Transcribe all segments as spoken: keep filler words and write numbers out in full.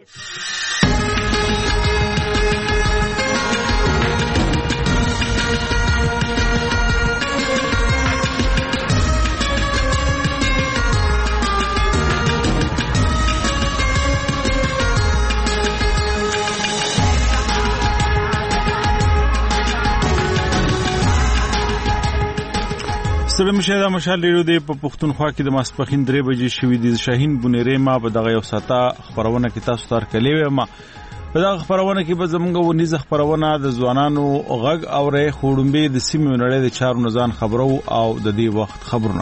ستړي مشه دا مشال ریډیو دی په پښتونخوا کې د ماسپخین درې بجې شوې دي. شاهین بونیری ما په دغه یو ساته خبرونه کې تاسو ته ورکړلې وم. په دغه خبرونه کې به زمونږ ونیزه خبرونه د ځوانانو غږ اورې خوړمبې د سیمې نړۍ د چارو نزان خبرو او د دې وخت خبرونه.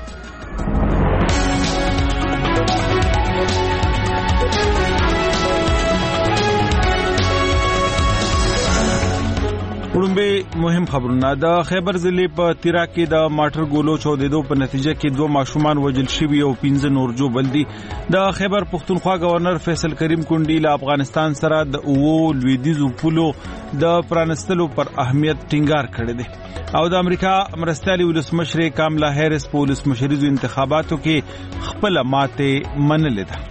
وړاندې مهم خبرونه. د خیبر ضلع په تیرا کې د ماټر ګولو چودېدو په نتیجه کې دوه ماشومان وژل شوي او پنځه نور ژوبل دي. د خیبر پښتونخوا گورنر فیصل کریم کونډي له افغانستان سره د اوو لویدیځو پولو د پرانستلو پر اهمیت ټینګار کړی دی او د امریکا مرستیالي ولسمشر کاملا هریس په ولسمشریزو انتخاباتو کې خپل ماته منلې ده.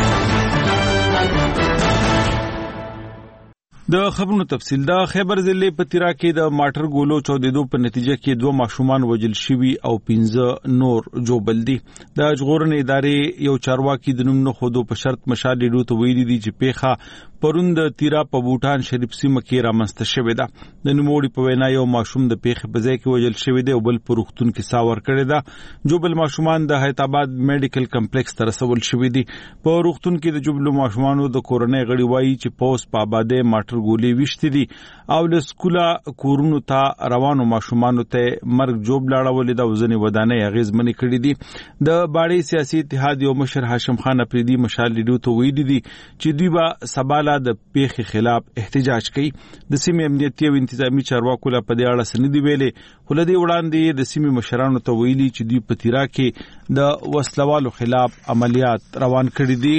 د خبرونو تفصیل. د خیبر ضلع په تیرا کې د ماټر ګولو چودېدو په نتیجه کې دوه ماشومان وژل شوي او پنځه نور ژوبل دي. د ژغورنې ادارې یو چارواکي د نوم نه خودو په شرط مشال ډیډو ته ویلي دي چې پیښه پرون د تیرا په بوټان شریف سیمه کې رامنځته شوې ده. د نوموړي په وینا یو ماشوم د پیښې په ځای کې وژل شوی دی او بل په روغتون کې ساه ورکړې ده. ژوبل ماشومان د حیات آباد میډیکل کمپلیکس ته رسول شوي دي. په روغتون کې د ژوبلو ماشومانو د کورنۍ غړي وایي چې پوس په آباده ماټر ګولې وشتې دي او له سکوله کورونو ته روانو ماشومانو ته مرګ جوب لاړولې ده او ځینې ودانۍ اغېزمنې کړې دي. د باړې سیاسي اتحاد یو مشر هاشم خان اپریدي مشال ډیډو ته ویلي دي چې دوی به سبا د پیښې خلاف احتجاج کوي. د سیمې امنیتي او انتظامی چارواکو له په دې اړه څه نه دي ویلي، خو له دې وړاندې د سیمې مشرانو ته ویلي چې دوی په تیرا کې د وسلوالو خلاف عملیات روان کړي دي.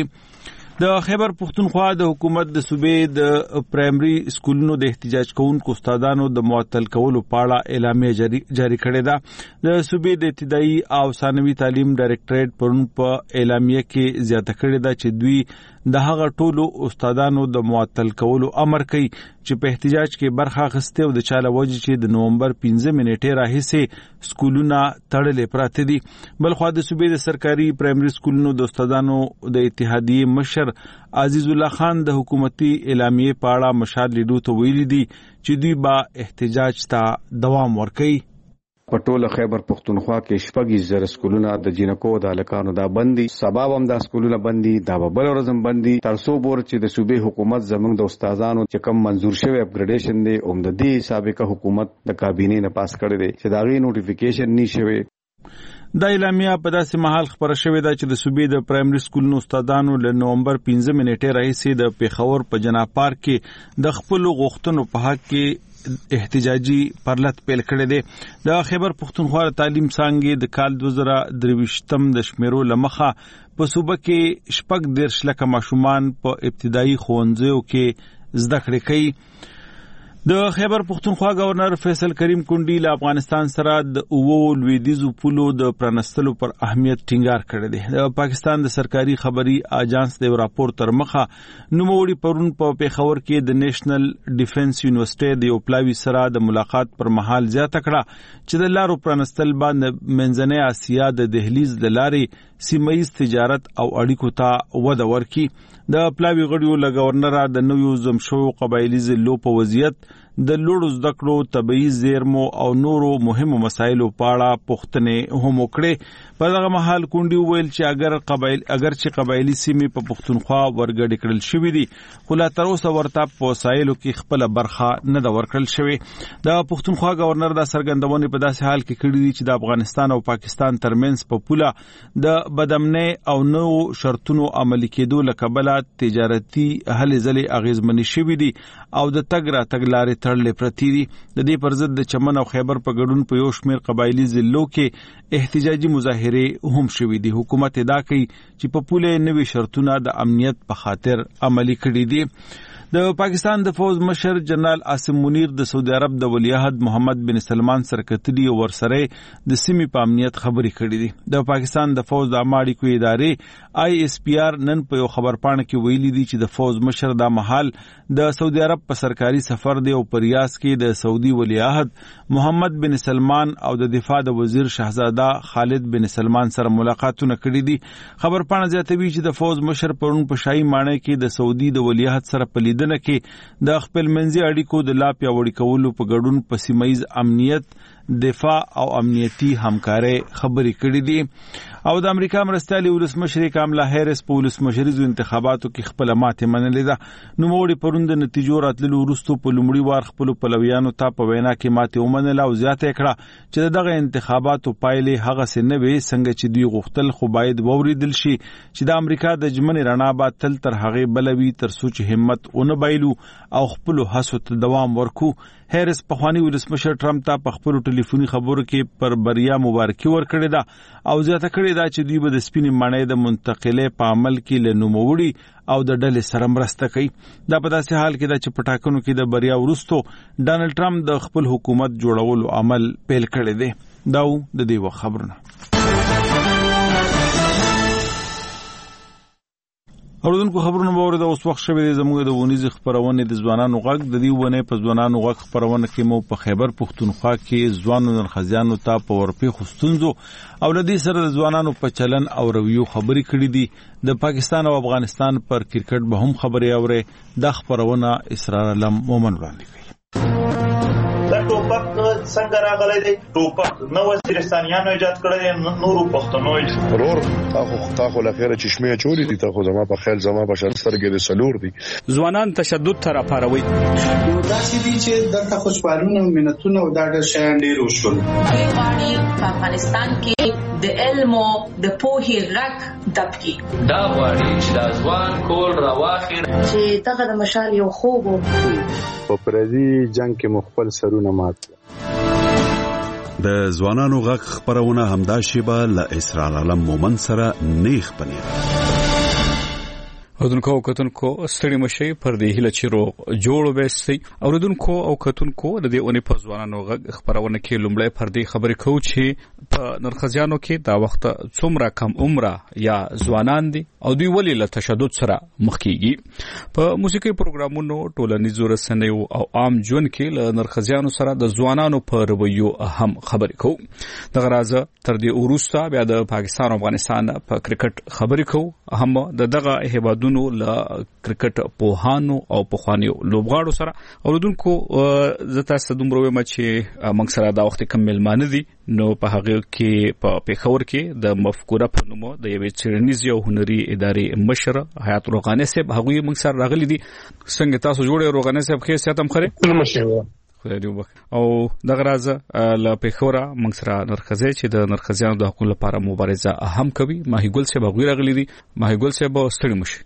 د خیبر پښتونخوا د حکومت د صوبې د پرایمري سکولونو د احتجاج کوونکو استادانو د معطل کولو په اړه اعلامیه جاری جاری کړې ده. د صوبې د ابتدایي او ثانوي تعلیم ډایریکټریټ پرون په اعلامیه کې زیاته کړې ده چې دوی د هغه ټولو استادانو د معطل کولو امر کوي چې په احتجاج کې برخه اخیسته او د چاله وجه چې د نومبر پنځه منېټې راهیسې سکولونه تړلې پراته دي. بلخو د صوبې د سرکاري پرایمري سکولونو د استادانو د اتحادیې مشر عزیز الله خان د حکومتي اعلامیې په اړه مشال لیدو ته ویلي دي چې دوی به احتجاج ته دوام ورکوي. په ټوله خیبر پښتونخوا کې شپږ زره سکولونه د جنکو د هلکانو دا بندي، سبب هم دا سکولونه بندي، دا به بل ورځ هم بندي تر څو پورې چې د صوبې حکومت زموږ د استادانو چې کم منظور شوی اپګریډیشن دی هم د دې سابقه حکومت د کابینې نه پاس کړی دی چې دا غي نوټیفیکیشن نشوي. دا اعلامیه په داسې مهال خبره شوې ده چې د صوبې د پرایمري سکولونو استادانو له نومبر پنځه منېټې راهیسې د پیښور په جناب پارک کې د خپل غوښتنو په حق کې احتجاجي پرلط پیل کړی دی. د خیبر پښتونخوا تعلیم څانګې د کال دوه زره درویشتم د شمیرو لمخه په صوبه کې شپږ دېرش لکه ماشومان په ابتدایي ښوونځیو کې زده کړې کوي. د خیبر پښتونخوا گورنر فیصل کریم کونډي له افغانستان سره د اوو لویدیځو پولو د پرانستلو پر اهمیت ټینګار کړی دی. د پاکستان د سرکاري خبري اجانس د راپور تر مخه نوموړي پرون په پیښور کې د نېشنل ډیفنس یونیورسيټي د یو پلاوي سره د ملاقات پر مهال زیاته کړه چې د لارو پرانستل باندې منځنۍ اسیا د دهلیز د لارې سیمه‌یز تجارت او اړیکو ته وده ورکړي. د پلاوي غړیو له گورنر د نویو زمشو قبایلی ضلعو په وضعیت د لوړو زده کړو طبيعي زیرمو او نورو مهمو مسایلو په اړه پوښتنې هم وکړې. په دغه مهال کونډي وویل چې اگر قبایل اگر چې قبایلی سیمې په پښتونخوا ورګډې کړل شوې دي خو لا تر اوسه ورته په وسایلو کې خپل برخه نه ده ورکړل شوې. د پښتونخوا گورنر د سرګندونې په داسې حال کې کړی دي چې د افغانستان او پاکستان ترمنځ په پوله د بدامنۍ او نو شرطونو عملي کېدو لکبله تجارتي هلې ځلې اغیزمنې شوې دي او د تګ را تګ لارې تړلې پرتې دي. د دې پر ضد د چمن او خیبر په ګډون په یو شمېر قبایلی ضلعو کې احتجاجي مظاهره هم شوې دي. حکومت ادعا کوي چې په پوله نوي شرطونه د امنیت په خاطر عملي کړي دي. د پاکستان د فوج مشر جنرال عاصم منیر د سعودي عرب د ولیعهد محمد بن سلمان سره کتلي او ورسره د سیمې په امنیت خبرې کړې دي. د پاکستان د فوج د عامه اړیکو ادارې آی ایس پی آر نن په یو خبرپاڼه کې ویلي دي چې د فوج مشر د مهال د سعودي عرب په سرکاري سفر دی او په ریاض کې د سعودي ولیعهد محمد بن سلمان او د دفاع د وزیر شهزاده خالد بن سلمان سره ملاقاتونه کړي دي. خبرپاڼه زیاتوي چې د فوج مشر پرون په شاهي ماڼۍ کې د سعودي د ولیعهد سره په لیدنه کې د خپل منځي اړیکو د لا پیاوړي کولو په ګډون په سیمه ییز امنیت دفاع او امنیتي همکارۍ خبرې کړې دي. او د امریکا مرستیالي ولسمشر کاملا هریس په ولسمشریزو انتخاباتو کې خپل ماتې منلې ده. نوموړي پرون د نتیجو راتللو وروسته په لومړي وار خپل پلویانو ته په وینا کې ماتې ومنله او زیاته کړه چې دغه انتخاباتو پایلې هغه څه نه وي څنګه چې دوی غوښتل، خو باید واوریدل شي چې د امریکا د ژمنې رڼا به تل تر هغې بلوي تر څو چې همت ونه بایلو او خپلو هڅو ته دوام ورکو. هریس پخوانی ولسمشر ټرمپ ته په خپلو ټلیفوني خبرو کې پر بریا مبارکي ورکړې ده او زیاته کړې ده چې دوی به د سپینې ماڼۍ د منتقلۍ په عمل کې له نوموړي او د ډلې سره مرسته کوي. دا په داسې حال کې ده چې په ټاکنو کې د بریا وروسته ډانلډ ټرمپ د خپل حکومت جوړولو عمل پیل کړی دی. دا د دې وخت خبرونه. اوردونکو خبرونه باور د اوس وخت شوی زموږ د ونیز خبرونه د ځوانانو غږ د دې ونه په ځوانانو غږ خبرونه کې مو په خیبر پښتونخوا کې ځوانو نرخزیانو ته په ورپی خستونزو او لدی سره د ځوانانو په چلن او رویو خبرې کړې دي. د پاکستان او افغانستان پر کرکټ به هم خبرې اوري. د خبرونه اسرار علم مومن وړاندې کوي. دا ټوپک څنګه راغلی دی؟ ټوپک نو وزیرستانیانو ایجاد کړی دی، نورو پښتنو ورور تاخو تاخو لخيره چشمه چوری دي، تاخو زما په خیال زما په شرسترګې د سلور دي. ځوانان تشدد تر پاروي دا چې دي چې دغه خوشبالونه ملتونه او دا د شیان ډیر وشول. غواړي په افغانستان کې د علم او د پوهې غږ دبکی. دا غواړي چې د ځوان کول راواخیر چې دغه د مشال یو خوب په پردي جنگ کې مخبل سرونه مات. د ځوانانو غږ خبرونه همدا شیبه ل اسرار علم مومن سره نیخ پنیر. اوردونکو او کتونکو ستړي مشي پر دې هله چیرو جوړو بهستي. اوردونکو او کتونکو د دې اونې په ځوانانو غږ خبرونه کې لومړی پر دې خبرې کوو چې په نرخزیانو کې دا وخت څومره کم عمره یا ځوانان دي او دوی ولې له تشدد سره مخ کیږي. په موسیقي پروګرامونو، ټولنیزو رسنیو او عام ژوند کې له نرخزیانو سره د ځوانانو په رویو هم خبرې کوو. دغه راز تر دې وروسته بیا د پاکستان او افغانستان په کرکټ خبرې کوو، هم د دغه هیواد نو ل کرکټ پوهانو او پوخانیو لوبغاړو سره. اوردونکو زتا ستدومره ومه چې موږ سره دا وخت کم ملمانه دي، نو په هغه کې په پیښور کې د مفکوره په نوم د یوې څېړنیزې او هنري ادارې مشر حیات روغاني صاحب هغه موږ سره راغلي دي. څنګه تاسو جوړه روغاني صاحب کې سیاتم خره مشه او دغه راز ل پیښوره موږ سره نرخزی چې د نرخزیانو د حقوقو لپاره مبارزه اهم کوي. ماهی ګل صاحب هغه راغلي دي. ماهی ګل صاحب ستړي مشي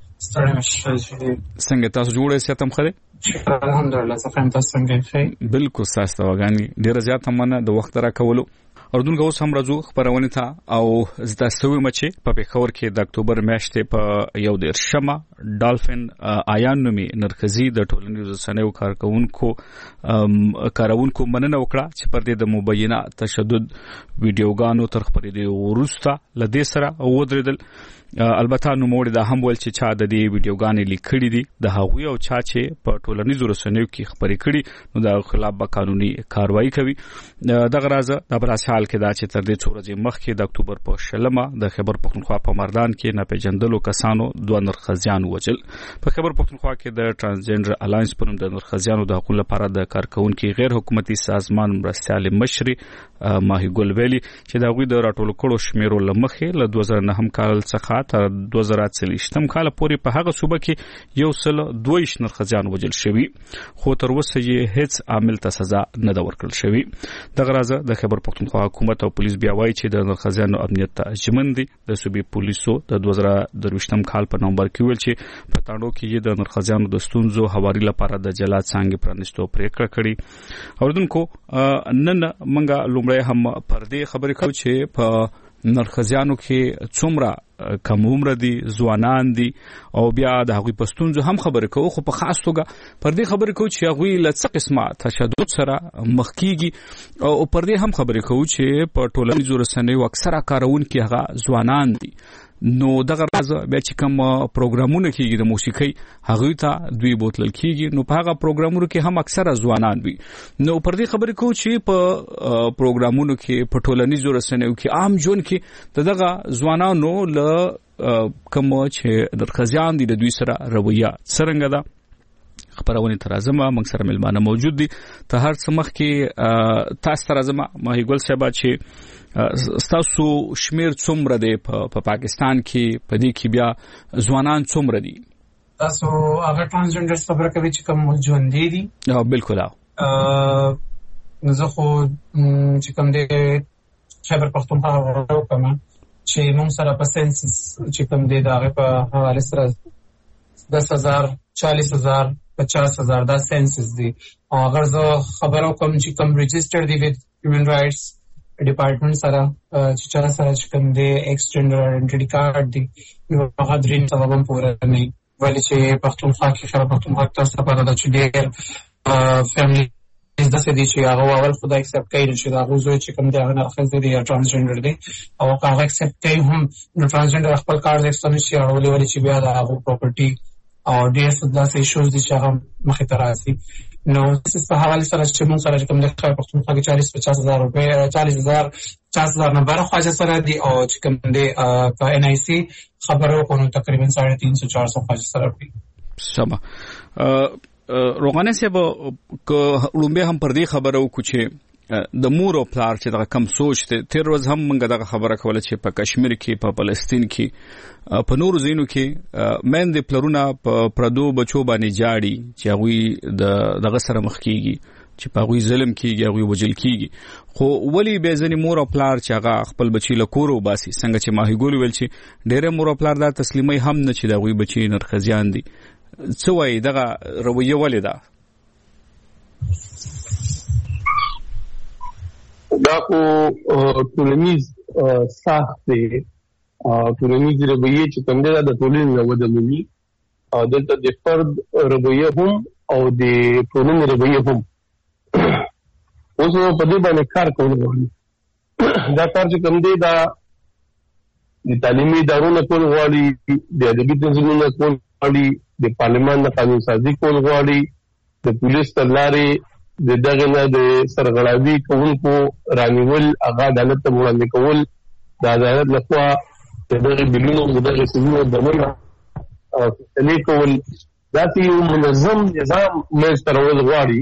څنګه تاسو جوړه سیاتم خره؟ الحمدلله څنګه تاسو څنګه ښه؟ بالکل ساسته وګانی ډیر زیات مننه د وخت را کولو. اردوونکو اوس هم راځو خبرونه ته او زدا سوي مچي په پیښور کې د اکتوبر میاشتې په یو ډیر شمه ډالفین آیان نومي نرخزی د ټولنیزو رسنیو کارکونکو کارونکو مننه وکړه چې پر دې د مبینه تشدد ویډیوګانو تر خبرې وروسته لدې سره ودرېدل. البته نو موږ دا هم ول چې چا د دې ویډیوګانې لیکلي دي د هغوی او چا چې په ټولنیزو رسنیو کې خبرې کړي نو د خلاف به قانوني کاروایی کوي. دغه راز د بل حال کې دا چې تر دې څو ورځې مخکې د اکتوبر په شلمه د خیبر پښتونخوا په مردان کې ناپېژندلو کسانو دوه نرخزیان وژل. په خیبر پښتونخوا کې د ترانسجنډر الاینس په نوم د نرخزیانو د حقوقو لپاره د کارکونکو غیر حکومتي سازمان مرستیال مشر ماهی ګل ویلي چې دا غوي د راټول کړو شمیرو لمخې له دوه زره نهم کال څخه تر دوه زره څلوېښتم کال پورې په هغه صوبه کې یو سل دوه ویشت نرخزیان وژل شوي، خو تر اوسه یې هیڅ عامل ته سزا نه ده ورکړل شوې. دغه راز د خیبر پښتونخوا حکومت او پولیس بیا وایي چې د نرخزیانو امنیت ته ژمن دي. د صوبې پولیسو د دوه زره درویشتم کال په نومبر کې ویل چې په تاڼو کې د نرخزیانو د ستونزو هواري لپاره د جلا څانګې پرانیستو پریکړه کړې. اوردونکو نن منګه لومړی هم پر دې خبرې کوو چې په نرخزیانو کې څومره کم عمر دي ځوانان دي او بیا د هغوی پښتونځو هم خبرې کوو خو په خاص توګه پر دې خبرې کوو چې هغوی له څه قسمه تشدد سره مخ کیږي او پر دې هم خبرې کوو چې په ټولنیزو رسنیو اکثره کارونکي هغه ځوانان دي. نو دغه راز بیا چې کوم پروګرامونه کیږي د موسیقۍ هغه ته دوی بوتلل کیږي نو په هغه پروګرامونو کې هم اکثره ځوانان وي. نو پر دې خبرې کوو چې په پروګرامونو کې په ټولنیزو رسنیو کې عام ژوند کې دغه ځوانانو له کوم چې درخزیان دي د دوی سره رویه څرنګه ده خبرونه ترازمه موږ سره ملمانه موجود دي. ته هر څه مخ کې تاسو ترازمه ماهیګل صاحب چې ستاسو شمیر څومره دی په پاکستان کې په دې کې بیا ځوانان څومره دي؟ تاسو هغه ترانسجنډر خبره کوي چې کوم ژوند دي؟ ها بالکل. نو زه خو چې کوم دی خبر پښتونخوا غواړم کوم چې موږ سره په سنسس چې کوم دی دا په حواله سره دس هزار چالیس هزار پچاس هزار دا سنسس دی او اگر زه خبرو کوم چې کوم رجسٹر دی وذ هیومن رائټس ډپارټمنټ سره چې چا سره چې کوم دی ایکسټینډر آئیډنټی کارت دی نو هغه درې سبب هم پوره نه ولی چې پښتونخوا کې خبر پښتونخوا تاسو ته پاره ده چې ډېر فیملی از د سدي چې هغه اول خدای ایکسپټ کوي چې دا غوځوي چې کوم دی هغه نه خزه دی یا ترانسجنډر دی او هغه ایکسپټ کوي هم نو ترانسجنډر خپل کارت ایکسټنډ شي او ولې چې بیا دا هغه پراپرټي او ډېر څه داسې ایشوز دي چې هغه مخې ته راځي. نو په حواله سره چې موږ سره کوم د خیر پښتونخوا کې چالیس پچاس هزار روپے چالیس هزار پچاس هزار نه بره خواجه سره دی او چې کوم دی په ان آی سی خبرو کو نو تقریبا ساڑھے تین سو چار سو خواجه سره دی. سم روغانه صاحب که لومبه هم پر دې خبرو کو چې د مور او پلار چې دا کم سوچ ته تیر ورځ هم موږ دا خبره کوله چې په کشمیر کې په فلسطین کې په نورو ځینو کې مېند پلرونه په پردو بچو باندې جاړي چې هغه د دغه سره مخ کیږي چې په هغه ظلم کیږي هغه وجل کیږي خو ولی به ځنی مور او پلار چې هغه خپل بچی له کورو باسي څنګه چې ماهی ګول ویل چې ډېر مور او پلار دا تسلیمي هم نه چې دا غوي بچی نرخزیان دي څه وایي دغه رویه ولې ده؟ دا خو ټولنیز ساخت دی ټولنیز رویه چې کوم دی د ټولنې نه ودلوي او دلته د فرد رویه هم او د ټولنې رویه هم اوس په دې باندې کار کول غواړي. دا کار چې کوم دی دا د تعلیمي ادارو کول غواړي د ادبي تنظیمونو کول غواړي د پارلمان د قانون سازي کول غواړي د پولیس تر لارې د دغه نه د سرغړاوي کوونکو رانیول هغه عدالت ته وړاندې کول د عدالت لخوا د دغه بلونو د دغه سیمو دمنه او تلې کول دا یو منظم نظام مې سترول غواړي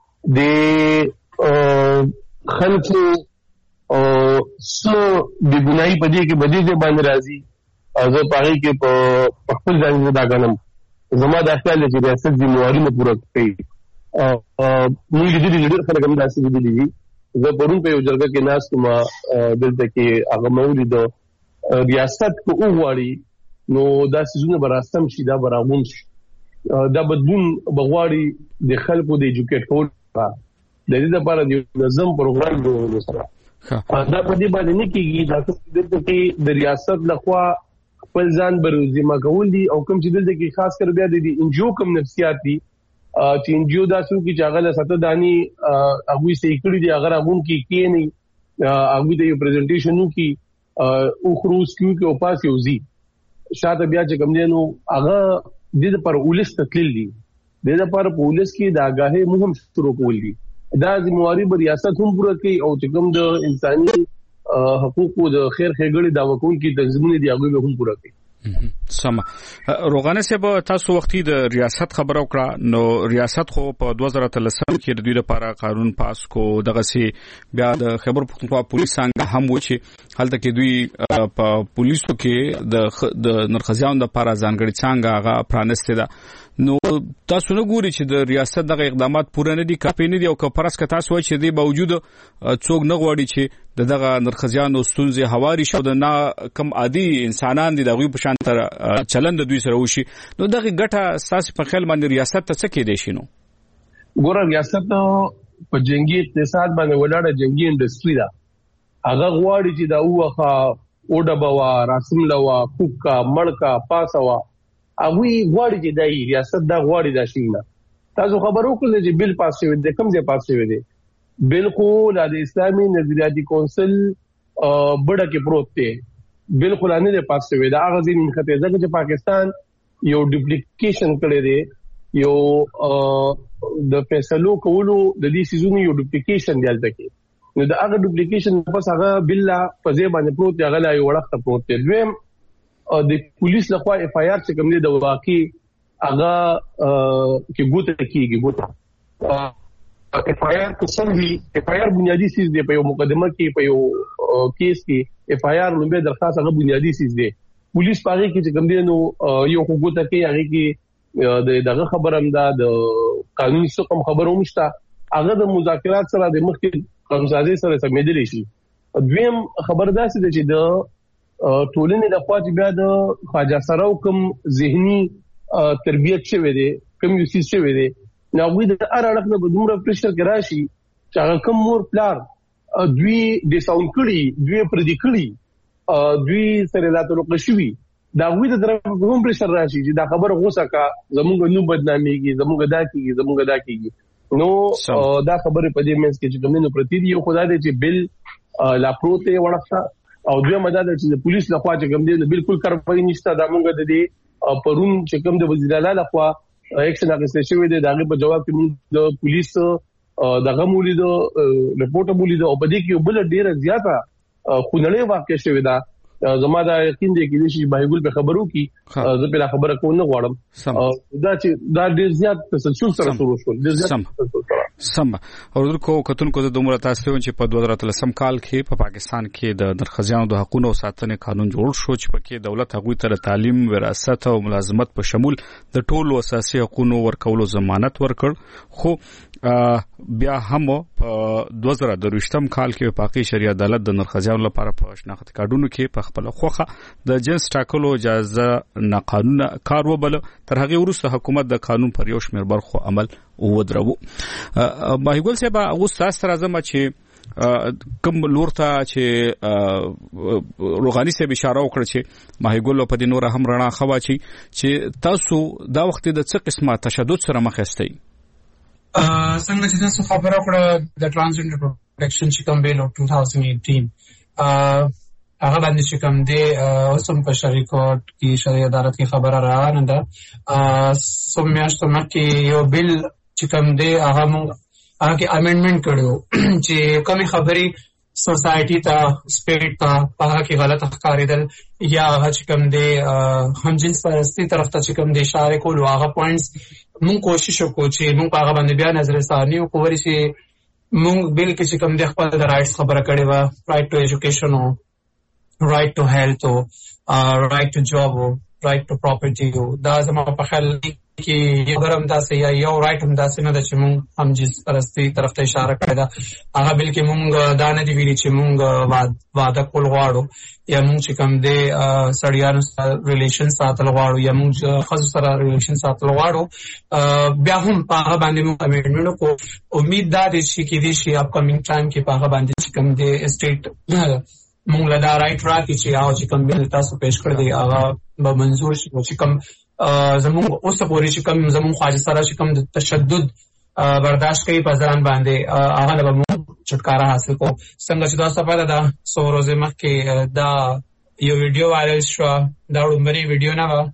د خلکو او سو د ګناي په دې کې بدیږي باندې راځي او زه په هغه کې په خپل ځای دا غنم زما د خپل چې ریاست د موارد پوره کوي او موږ دې دې ډېر خلک هم داسې دي دي زه پرون په یو جرګه کې ناس کوم دلته کې هغه مولید ریاست کو وغواړي نو دا سيزونه براستم شي دا براغون شي دا بدون بغواړي د خلکو د ایجوکیټ کول د دې لپاره د نظم پروګرام جوړول سره دا په دې باندې نه کیږي دا دلته کې د ریاست لخوا خپل ځان بروزیما کول دي او کوم چې دلته کې خاص کر بیا د انجو کوم نفسیاتي چې انجیو داسو کې چاغله ساته دانی هغه سې کړی دی اگر هغه کې کې نه هغه د یو پریزنټیشن کې او خروج کیو کې او پاس یو زی شاته بیا چې کوم دی نو هغه د پر پولیس تکلیل دي د پر پولیس کې د آگاهي مهم شروع کول دي دا د موارد ریاست هم پوره کوي او چې کوم د انساني حقوقو د خیر خېګړې دا وکول کې تنظیمونه دی هغه هم پوره کوي. سم روغانه صاحب تاسو وختي د ریاست خبرو کړه نو ریاست خو په دوه زره اتلسم کې د دوی لپاره قانون پاس کو دغه سي بیا د خبر پختونخوا پولیس څنګه هم و چې هلته کې دوی په پولیسو کې د د نرخزیان د لپاره ځانګړي څنګه هغه پرانسته ده نو تاسو نه ګوري چې د ریاست دغه اقدامات پوره نه دي کافي نه دي او که پرس که تاسو وایي چې دی باوجود څوک نه غواړي چې دغه نرخزیان او ستونزې هواري شو د نا کم عادي انسانان دي دغه په شان تر چلند دوی سره وشي نو دغه ګټه اساس په خیال باندې ریاست ته څه کې دي شنو ګور ریاست په جنگي اقتصاد باندې ولاړه جنگي انډستری ده هغه غواړي چې دا وخه اوډبوا راسملوا کوکا مړکا پاسوا هغه غواړي چې د ریاست دا غواړي دا شینه تاسو خبرو کولای چې بل پاس شوی دی کوم ځای پاس شوی دی بالکل د اسلامي نظریاتي کونسل بڑا کې پروت دی بالکل نه دی پاس شوی دا هغه ځین خطه ځکه چې پاکستان یو ډوپلیکیشن کړی دی یو د فیصلو کولو د دې سيزونو یو ډوپلیکیشن دی البته نو دا هغه ډوپلیکیشن پس هغه بل په ځای باندې پروت دی هغه لا یو وړخته پروت دی دویم د پولیس لخوا اف آی آر چې کوم دی د واقعي هغه کې ګوته کیږي ګوته اف آی آر کو سموي اف آی آر بنیادی چیز دی په یو مقدمه کې په یو کیس کې اف آی آر لومبه درخواست هغه بنیادی چیز دی پولیس پاره کې چې کوم دی نو یو ګوته کې هغه کې دغه خبرم دا د قانوني څخه خبرو مشته هغه د مذاکرات سره د مخکې قانونسازي سره سمېدل شي دویم خبر دا چې د ټولنې د خوا چې بیا د خواجه سره کوم ذهني تربيت شوی دی کوم یو سیس شوی دی نو دوی د هر اړخ نه بدومره پرشر کې راشي چې هغه کوم مور پلار دوی د ساوند کړي دوی پر دې کړي دوی سره لا تعلق شوی دا دوی د طرف کوم پرشر راشي چې دا خبر غوسه کا زموږ نو بدناميږي زموږ دا کیږي زموږ دا کیږي نو دا خبره په دې منځ کې چې کوم نو پرتی دی خدای دې چې بل لا پروته وړخته او دوی مدد چې پولیس لخوا چې کوم دی بالکل کارپای نشته دا مونږ د دې پرون چې کوم د وزیر اعلی لخوا اکشن اخیستل شوی دی دغه په جواب کې موږ د پولیس دغه مولید رپورټ مولید او په دې کې بل ډیره زیاته خونړې واقع شوی دا زما دا یقین دی چې بایګل په خبرو کې زه په خبره کوم نه غواړم دا چې دا ډیر زیات تسلسل سره شروع شو ډیر زیات سم او کو کتونکو د دومره تاسو چې په دوه هزار اتلسم کال کې په پاکستان کې د نرخزیانو د حقوقو او ساتنې قانون جوړ شو چې پکې دولت هغوی ته تعلیم وراثت او ملازمت په شمول د ټولو اساسي حقوقو ورکولو ضمانت ورکړ خو بیا هم په دوه هزار درویشتم کال کې په پاکي شریعه عدالت د نرخزیانو لپاره په شناخت کارډونو کې په خپل خوخه د جنس ټاکلو اجازه نه قانون کار وبل تر هغه وروسته حکومت د قانون پر یو شمېر برخو عمل ودرو ماهیګل صاحب اوس تاسو راځم چې کوم لورته چې روغاني صاحب اشاره وکړه چې ماهیګل په دې نور هم رڼا خوا چې تاسو دا وخت د څه قسمه تشدد سره مخ یاستئ څنګه چې تاسو خبره وکړه د ټرانسجنډر پروټیکشن چې کوم بیل دوه هزار اته هغه باندې چې کوم دی اوسم په شریعت کې شریعت عدالت کې خبره روانه ده سومیاشتو مکه یو بیل چې کوم دی هغه موږ هغه کې امندمنت کړو چې کومې خبرې سوسایټي ته سپیریټ ته هغه کې غلط ښکارېدل یا هغه چې کوم دی هم جنس پرستی طرف ته چې کوم دی اشاره کول هغه پوینټس موږ کوشش وکړو چې موږ هغه باندې بیا نظر ثاني او کووري چې موږ بل کې چې کوم دی خپل د رائټس خبره کړې و رائټ ټو ایجوکیشن او رائټ ټو هیلث او رائټ ټو جاب او رائټ ټو پراپرټي دا زموږ په خیال کې یو ګرم داسې یا یو رائټ هم داسې نه ده چې موږ هم جنس پرستی طرف ته اشاره کړې ده هغه بلکې موږ دا نه دی ویلي چې موږ واده کول غواړو یا موږ چې کوم دی سړیانو سره ریلیشن ساتل غواړو یا موږ ښځو سره ریلیشن ساتل غواړو بیا هم په هغه باندې موږ امندمنټ وکړو امید دا دی چې کېدای شي اپکمینګ ټایم کې په هغه باندې چې کوم دی اسټیټ موږ له دا رائټ راکړي چې هغه چې کوم بیل تاسو پېښ کړی دی هغه به منظور شي چې کوم زموږ اوس پورې چې کوم زموږ خواجه سره چې کوم د تشدد برداشت کوي په ځان باندې هغه به موږ چھٹکارا حاصل کو څنګه چې تاسو په دا څو ورځې مخکې دا یو ویډیو وایرل شو دا وړاندې ویډیو نه و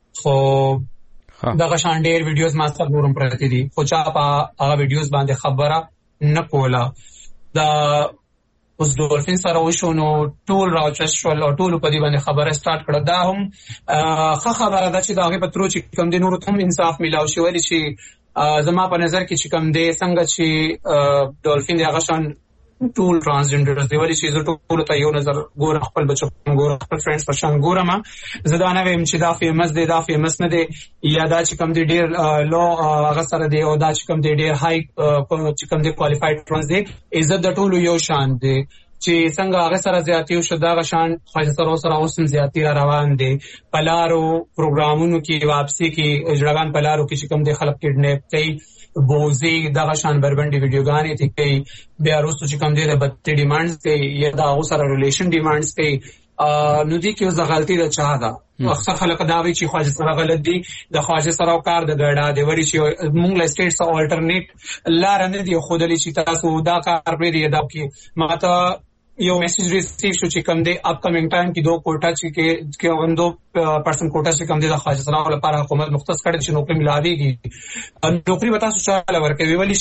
خو دا غشان ډېر ویډیوز ما سره ګورم پرته دي خو چا په هغه ویډیوز باندې خبره نه کوله دا اوس ډولفین سره وشو نو ټول راوچس شول او ټول په دې باندې خبره سٹارټ کړه دا هم ښه خبره ده چې دا هغه په ترو چې کوم دي نور ته انصاف ملاوي شي ولې چې زما په نظر کې چې کوم دي څنګه چې ډولفین دی هغه شان ټول ترانسجنډرز دی ولې چې زه ټول ته یو نظر ګور خپل بچو ګور خپل فرندز په شان ګورم زه دا نه ویم چې دا فیمس دی دا فیمس نه دی یا دا چې کوم دی ډیر لو هغه سره دی او دا چې کوم دی ډیر های چې کوم دی کوالیفاید ترانس دی عزت د ټولو یو شان دی چې څنګه هغه سره زیاتی شو دا غشان خاص سره سره اوسم زیاتی را روان دي پلارو پروګرامونو کې واپسی کې اجراګان پلارو کې چې کوم دی خلک کډنیپ کوي بوزي دا غشان بربندي ویډیوګانې ته کوي بیا وروسته چې کوم دی د بد ډیمانډز کوي یا دا اوس سره ریلیشن ډیمانډز کوي نو دي کې اوس غلطي د چا ده اکثر خلک دا وی چې خواجه سره غلط دي د خواجه سره کار د ګډا دی وری چې مونږ له سټیټ سره الټرنیټ لار نه دی خو دلی چې تاسو دا کار پرې دی دا کې ماته یو میسج ریسیو شو چې کوم دی اپ کمینګ ټایم کې دوه کوټا چې کې هم دو پرسن کوټا چې کوم دی د خواجه سره لپاره حکومت مختص کړي چې نوکری ملاويږي نوکری به تاسو شامل ورکوي ولی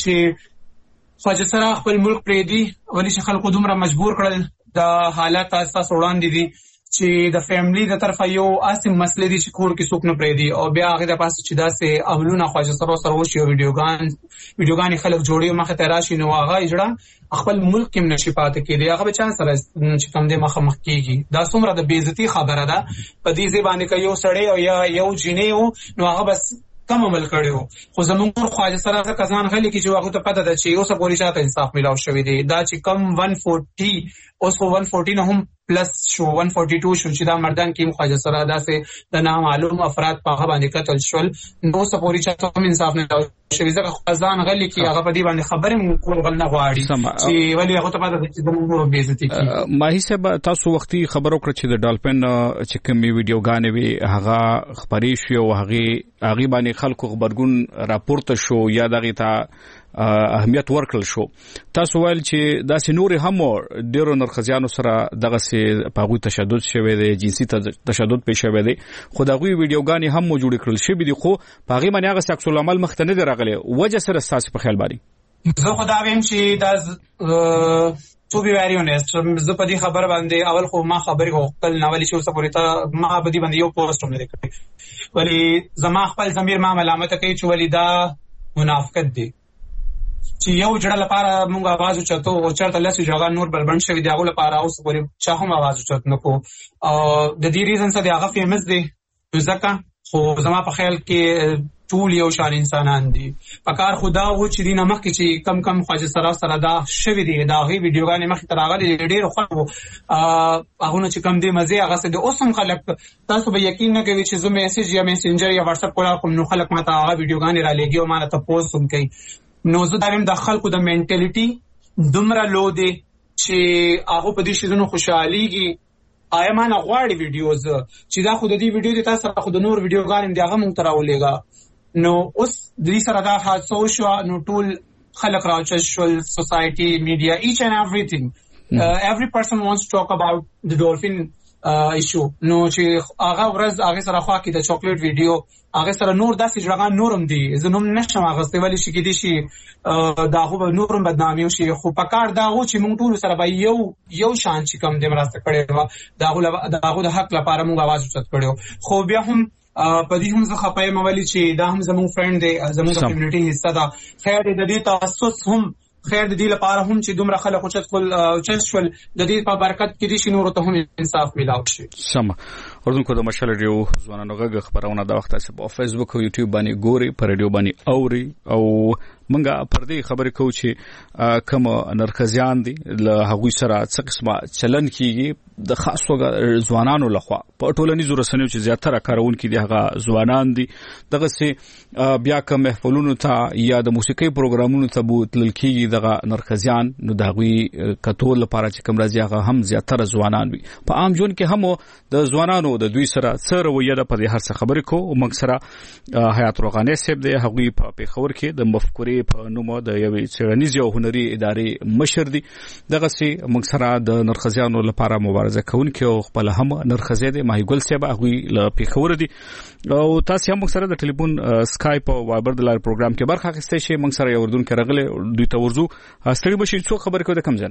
چې خواجه سره خپل ملک پرې دی ولی چې خلکو دومره مجبور کړل د حالات تاسو وړاندې دي چې د فیملی د طرفه یو اسیم مسلې دي چې کور کې څوک نه پرې دی او بیا هغه د پاسه چې داسې عملونه خواجه سره سره وشي او ویډیوګان ویډیوګان خلک جوړي مخه ته راشي نو هغه اجړه خپل ملک کې نشي پاتې کېدی هغه به چا سره چې کوم دې مخه مخ کیږي دا څومره د بیزتی خبره ده په دې ځبانه کې یو سړی او یا یو جنې نو هغه بس کم عمل کړو خو زموږ خواجه سره کسان غلي کې چې هغه ته پته ده چې یو څه پوری چاته انصاف ملاو شوی دی دا چې کم one forty اوس په one forty نه هم پلس شو one forty-two شو چې دا مردان کې خواجه سره داسې د نامعلوم افراد په هغه باندې قتل شول نو څه پوری چاته هم انصاف نه ملاو شوی ځکه خزان غلي کې هغه په دې باندې خبرې کول غل نه غواړي چې ولی هغه ته پته ده چې زموږ بیزتی کی ماهی صاحب تاسو وختي خبرو کړ چې د ډالفین چې کومي ویډیوګانې وی هغه خبرې شو او هغه هغه باندې خلکو خبرګون راپورته شو یا دغه ته اهمیت ورکړل شو تاسو ویل چې دا سينور هم ډیرو نرخزیانو سره دغه سي پاغوي تشدد شوه دی جنسي تشدد پېښ شوه دی خو دغه ویډیوګانې هم موجود کړل شي دي خو پاغي باندې هغه عکس العمل مخته نه درغلي وجه سره تاسو په خیال باندې زه خو دا ویم چې دا تو بي ویری اونست زه په دې خبر باندې اول خو ما خبرې وکړل نو ولې چې اوس پورې ته ما په دې باندې یو پوسټ هم لیکلی ولی زما خپل ضمیر ما ملامت کوي چې ولی دا منافقت دی چې یو جړه لپاره موږ आवाज اوچتو او چرته لاسي جګا نور بلبند شوی دی هغه لپاره اوس پورې چا هم आवाज اوچت نکو او د دې ریزن څخه هغه فیمس دی ځکه خو زما په خیال کې ټول یو شان انسانان دي پکار خدا و چې دینه مخ کې چې کم کم خواجه سره سره دا شوی دی دا غي ویډیوګانې مخ ته راغلي ډېر خو هغه چې کم دی مزه هغه څه د اوسم خلک تاسو به یقین نه کوي چې زه میسج یا میسنجر یا واتس اپ کوم نو خلک ماته هغه ویډیوګانې را لګي او ماته تاسو هم کوي نو زه دا ویم د خلکو د منټالیټي دومره لو دی چې هغه په دې شیزونو خوشحاليږي آیا ما نه غواړي ویډیوز چې دا خو د دې ویډیو د تاسو سره خو د نور ویډیوګان دی هغه مونږ تراولېګا نو اوس د دې سره دا حادثه شو نو ټول خلک راوچل شول سوسايټي میډیا each and everything uh, every person wants to talk about the dolphin ایشو نو چې هغه ورځ هغه سره خوا کې د چاکلیټ ویډیو هغه سره نور داسې ځړغان نورم دی زنوم نشم هغه ستوالي شي کې دي شي دا خو نورم بدنامي شي خو پکار دا و چې مونږ ټول سره به یو یو شان چې کوم د مرسته کړي دا غو دا غو د حق لپاره مونږ आवाज اوچت کړو خو بیا هم په دې هم ځخه پای مولي چې دا هم زموږ فرند دی زموږ کمیونټي حصہ ده خیر د دې تاسو هم خیر د دې لپاره هم چې دومره خلک او چې شول د دې په برکت کې دي چې نور ته هم انصاف ملاو شي سم اردوونکو د مشال ریو ځوانانو غږ خبرونه د وخت په فیسبوک او یوټیوب باندې ګوري پر ریډیو باندې اوري او منګه پر دې خبرې کو چې کوم نرخزیان دي له هغوی سره څه قسمه چلن کیږي د خاص توګه ځوانانو لخوا په ټولنیزو رسنیو چې زیاتره کارون کې دي هغه ځوانان دي دغه سي بیا کوم محفلونو ته یا د موسیقي پروګرامونو ته بوتل کیږي دغه نرخزیان نو دغوی کتول لپاره چې کوم راځي هغه هم زیاتره ځوانان وي په عام ژوند کې هم د ځوانانو د دوی سره څه رویه ده په دې هر څه خبرې کو او موږ سره حیات روغاني صاحب دی هغوی په پیښور کې د مفکورې په نومو د یوې څېړنیزې او هنري ادارې مشر دي دغه سي موږ سره د نرخزیانو لپاره مبارزه کوونکي او خپل هم نرخزی دی ماهیګل صاحب هغوی له پیښور دي او تاسو هم موږ سره د ټلیفون سکایپ او وایبر د لارې پروګرام کې برخه اخیستئ شئ موږ سره یو اردوونکی راغلی دوی ته ورځو ستړي بشئ څو خبرې کوو د کوم ځای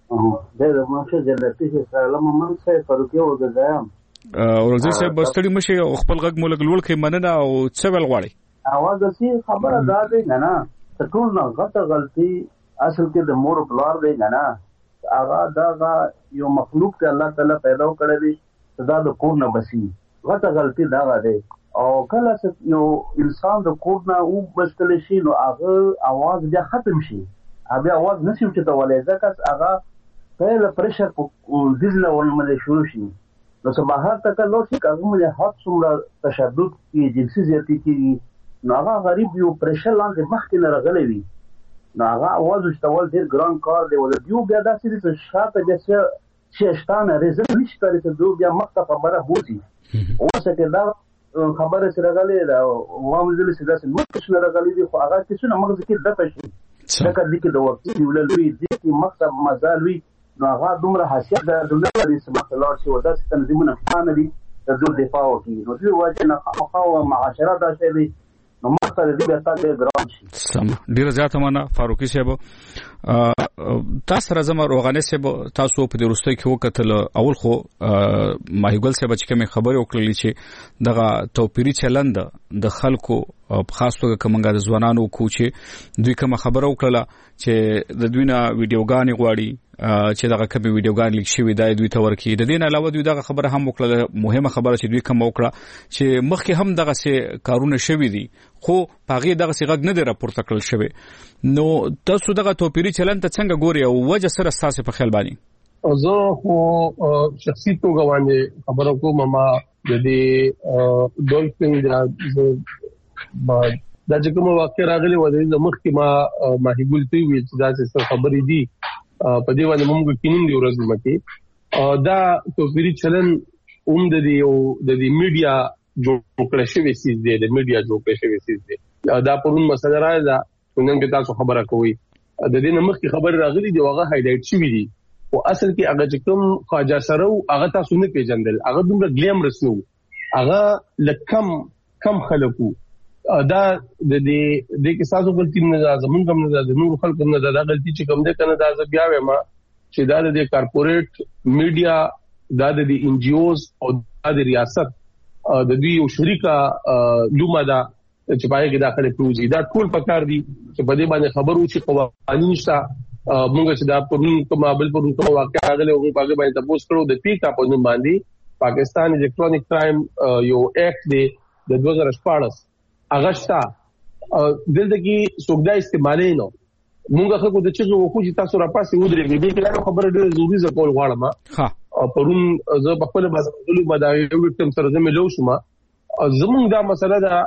نه د ماشه جنتي سلام من صاحب فاروقي وګزایم ورځي صاحب ستړي مشئ او خپل غږ مو لګ لوړ کړئ مننه او څه ول غواړئ اواز اسی خبره دا دی نه ټول نه غلطه غلطي اصل کې د مور بلار دی نه هغه دا یو مخلوق ته الله تعالی پیدا کړی دی دا د کور نه بسی غلطه غلطي دا دی او کله چې یو انسان د کور نه او بستل شي نو هغه आवाज بیا ختم شي بیا आवाज نشي چې ولې ځکه هغه په پرشر په ځل ولمل شروع شي نو سبا تک نو چې هغه مله حد څومره تشدد کې جنسي زیاتی کې نو هغه غریب یو پرشر لاندې مخکې نه راغلی وي نو هغه आवाज استول ډیر ګران کار دی ولې یو بیا داسې چې شاته بیا شیشتانه رزل نشته لري چې دوی بیا مخته خبره بوزي اوسه کې دا خبره سره غلې دا وامزل سره داسې مخکې نه راغلي دي خو هغه څه نه مغز کې د پښې دا کله کې د وخت دی ولوي دي چې مخته مزالوي نو هغه دومره حیثیت د دولت لري چې مثلا چې وداسې تنظیمونه خانه دي د دوی دفاع وکړي نو دوی واجب نه خو معاشره دا شی دی نو مخته دې بیا تاسو ګرام شي سم ډیر زیاته معنا فاروقي صاحب تاسو راځم روغانه صاحب تاسو په دروستۍ کې وکتل اول خو ماهیګل صاحب چې کوم خبره وکړلې چې دغه توپیری چلند د خلکو په خاص توګه کومګه د ځوانانو کو چې دوی کوم خبره وکړه چې د دوی نه ویډیوګانې غواړي چې دغه کوم ویډیوګان لیک شوی دی دوی ته ورکی د دین علاوه دوی دغه خبره هم وکړه مهمه خبره چې دوی کوم وکړه چې مخکې هم دغه سه کارونه شوی دي خو پاغي دغه سه غږ نه دی راپورته کړل شوی نو تاسو دغه توپیری چلند ته څنګه ګوري او وجه سره تاسو په خیال باندې زه خو شخصي توګه باندې خبرو کوم ما د دې ډولفین د دا چې کوم واقع راغلی و د مخکې ما ماهیګل ته ویل چې دا څه خبرې دي په دې باندې موږ کینوم دی ورځ مکه دا توپیری چلن اوم د دې او د دې میډیا جوړ کړی شوی سیس دی د میډیا جوړ کړی شوی سیس دی دا پرون مسله راځه نن کې تاسو خبره کوي د دې نمخ کې خبر راغلي دی هغه هایلایټ شوی دی او اصل کې هغه چې کوم خواجه سره هغه تاسو نه پیژندل هغه دومره ګلیم رسنو هغه لکم کم خلکو دا د دې د کې تاسو غلطی نه زمونږ هم نه د نور خلکو نه دا غلطی چې کوم ده کنه دا ز بیا وېما چې دا د کارپوریټ میډیا دا د ان جی اوز او د ریاست د دوی یو شریکه لومه دا چې پای کې داخله پروژې دا ټول پکار دي چې په دې باندې خبرو چې قوانین شته موږ چې دا پرون کوم بل پرون کوم واقع راغلی او په هغه باندې تاسو کړو د پیکا په نوم باندې پاکستان الکترونیک کرائم یو ایکټ دی د دوه هزار شپږ اغشتا دلته کې سوګدا استعمالي نو موږ خلکو د چیزو وکړو چې تاسو را پاسې ودرېږئ دې کې خبره ډېره ضروري ځکه کول غواړم ها پرون زه په خپل باندې د مداوی وکټم سره زمې لو شم زمونږ دا مسله ده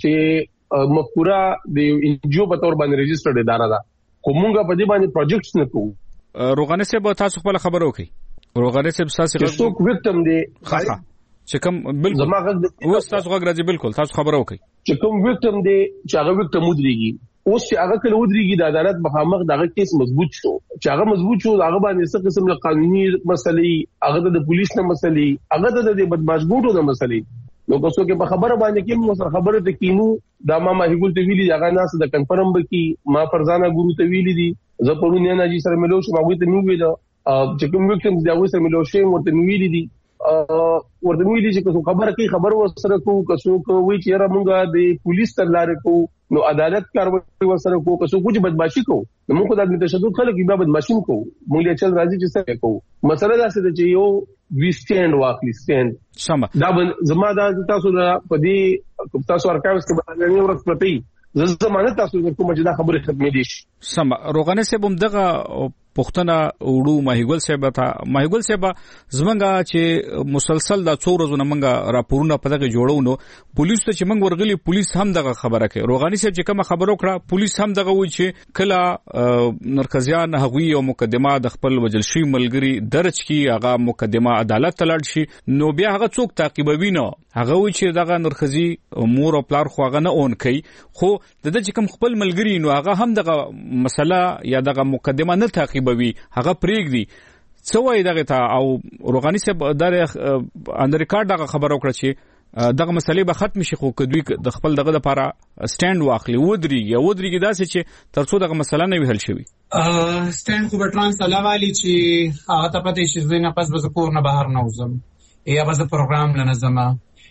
چې مفکوره د انجیو په تور باندې ريجسترډ اداره ده کومګه په دې باندې پروجیکټس نه کوو روغانه صاحب تاسو خپل خبرو کوي روغانه صاحب تاسو څوک وکټم دی ها چې کوم بالکل اوس تاسو غږ راځي بالکل تاسو خبرو کوي چې کوم وکټم دی چې هغه وکټم ودرېږي اوس چې هغه کله ودرېږي د عدالت مخامخ دغه کیس مضبوط شو چې هغه مضبوط شو هغه باندې څه قسم له قانوني مسلې هغه د پولیس نه مسلې هغه د بدمعشګوټو نه مسلې نو که څوک په خبره باندې کې مو خبره ته کینو دا ما ماهیګل ته ویلي هغه ناس د کنفرم بکی ما فرزانه ګورو ته ویلي دي زه پرون نه جی سره ملو شو هغه ته نو ویل چې کوم وکټم دی هغه سره ملو شي ورته ویلي دي ورته ویلي چې کوم خبره کوي خبر وسره کو کسو کوي چې را مونږه د پولیس تر لارې کو نو عدالت کاروي وسره کو کسو کوم بدمعشي کو نو موږ د تشدد خلک بیا بدمعشي کو موږ یې چل راځي چې څه کو مسله دا څه چې یو وی سټاند واخلي سټاند سم دا زما دا تاسو دا په دې تاسو ارکاوس کې باندې ورځ پرتی زه زمانه تاسو کوم چې دا خبره ختمې دي سم روغانه صاحب هم دغه پښتنه وړو ماهیګل صاحب ته ماهیګل صاحب زمونږه چې مسلسل دا څو ورځې نمنګ راپورونه په دغه جوړو نو پولیس ته چې موږ ورغلي پولیس هم دغه خبره کوي روغاني صاحب چې کوم خبرو کړه پولیس هم دغه وایي چې کله نرکزیان هغوی او مقدمه د خپل وجل شي ملګری درج کی هغه مقدمه عدالت ته لاړ شي نو بیا هغه څوک تعقیبوي نو هغه وایي چې دغه نرکزي مور او پلار خو هغه نه اون کوي خو د دې چې کوم خپل ملګری نو هغه هم دغه مسله یا دغه مقدمه نه تعقیب بوي هغه پریګ دي څو وای دغه ته او روغاني صاحب د اندر ریکارډ دغه خبرو کړ چې دغه مسلې به ختم شي خو کدوې د خپل دغه لپاره سټاند واخلي ودرېږي ودرېږي داسې چې ترڅو دغه مسله نه وي حل شي سټاند خو بټران سلاوالي چې هغه ته پته شي زه نه پس به کور نه بهر نه وزم یا به پروګرام لنظم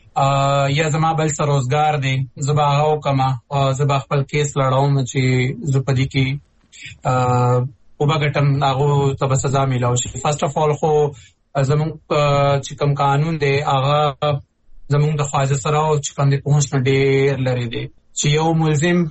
یا زما بل سروزګار دی زبا او کما زبا خپل کیس لړاوم چې زپدي کې او باګټم هغه ته سزا ملو شي فرست اف اول خو زمون چې کوم قانون دی هغه زمون د خواجه سره او چې کوم د پوهنځ نه ډېر لري دی چې یو ملزم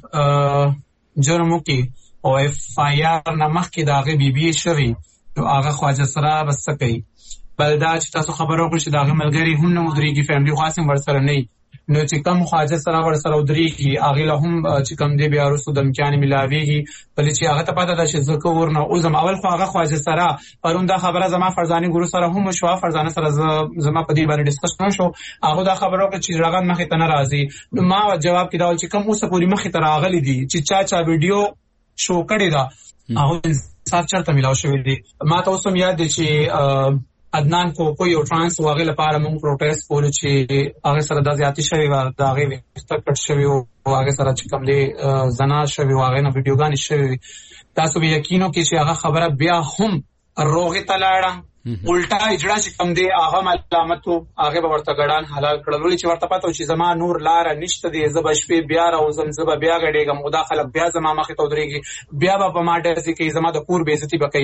جرم کوي او اف آی آر نه مخکې داغه بي بي شوی نو هغه خواجه سره بس کوي بل دا چې تاسو خبرو کړئ چې داغه ملګری هم نه مدريږي فیملی خاصم ورسره نه نو چې کم خواجه سره ور سره ودرېږي هغه له هم چې کم دی بیا وروسته د امکان ملاويږي بلې چې هغه ته پته ده چې زکه ورنه او زم اول خو هغه خواجه سره پرون دا خبره زما فرزانه ګورو سره هم شو فرزانه سره زما په دې باندې ډیسکشن شو هغه دا خبره وکړه چې رغان مخې ته نه راځي نو ما جواب کې دا چې کم اوسه پوری مخې ته راغلي دي چې چا چا ویډیو شو کړی دا هغه انصاف چرته ملاو شوی دی ما ته اوسم یاد دي چې عدنان کو کوئی او ترانس واغې لپاره موږ پروټیست کول چې هغه سره د زیاتی شوی و دا هغه وستکټ شوی او هغه سره چې کوم دی زنا شوی واغې نه ویډیوګان شوی تاسو به یقینو کې چې هغه خبره بیا هم روغه تلاړه الټا اجرا چې کوم دی هغه علامتو هغه به ورته ګډان حلال کړل چې ورته پاتو چې زما نور لار نشته دی زب شپې بیا راوزم زب بیا غړېګم مداخله بیا زما مخه ته ودرېږي بیا په ما ډېر چې زما د کور بیزتی بکې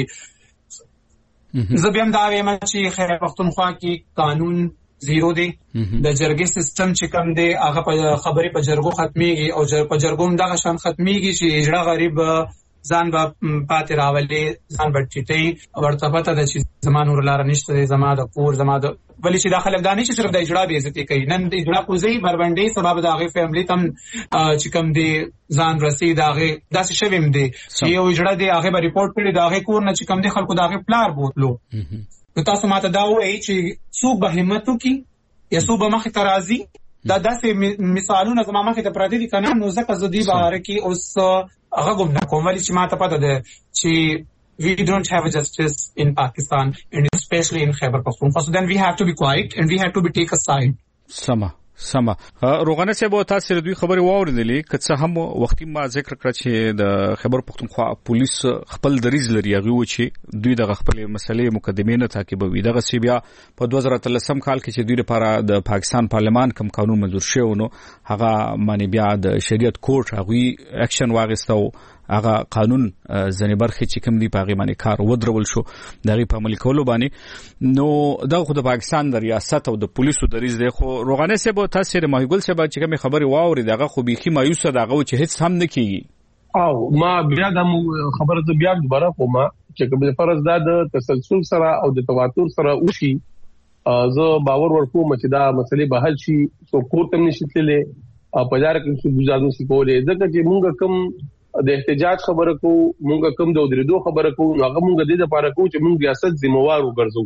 زبیم دا وایم چې خیر پختونخوا کې قانون زیرو دی د جرګې سیستم چې کوم دی هغه په خبرې په جرګو ختميږي او په جرګو هم دغه شان ختميږي چې اجرا غریب ځان به پاتې راولي ځان به ټیټي ورته پته ده چې زمانو لار نشته زما د کور زما د ولی چې داخله دانه چې صرف د اجرا به عزت کوي نن د اجرا کوزي بربندې سبب د هغه فیملی تم چې کوم دی ځان رسید هغه داسې شویم دی چې یو اجرا دی هغه به ریپورت کړي د هغه کور نه چې کوم دی خلکو د هغه پلار بوتلو نو تاسو ماته دا وایي چې څوک به همت وکي یا څوک به مخ ته راځي دا داسې مثالونه زما مخ ته پراته دي کنه نو ځکه زدي بهر کې اوس هغه کوم نه کوم ولی چې ماته پته ده چې we don't have a justice in Pakistan and especially in Khyber Pakhtunkhwa so then we have to be quiet and we have to be take a side سما سما روغانه سبو تاسو دوی خبري واوریدلې کڅه هم وختي ما ذکر کړ چې د خیبر پختونخوا پولیس خپل دریز لري هغه و چې دوی د خپل مسلې مقدمه نه تعقیبوي دغه سی بیا په دوه زره اتلسم کال کې چې دوی لپاره د پاکستان پارلمان کوم قانون منظور شوی نو هغه معنی بیا د شریعت کورټ هغه اکشن واغستو هغه قانون ځنې برخې چې کوم دی په هغه باندې کار ودرول شو دغه په عملي کولو باندې نو دا خو د پاکستان د ریاست او د پولیسو دریز دی خو روغانه سبو تاسو د ماهیګل سبا چې کوم خبري واوري دغه خو بيخي مایوسه دغه چې هیڅ هم نه کیږي او ما بیا د خبره ته بیا دوباره کومه چې کوم فرض دا د تسلسل سره او د تواتر سره وشي زه باور ورکوم چې دا مسلې به حل شي څو کوتم نشitleله په لار کې څه ګزارو شي کولای ځکه چې موږ کوم د احتجاج خبره کو موږ کوم د درېدو خبره کو هغه موږ د دې لپاره کو چې موږ ریاست ذمہوار وګرځو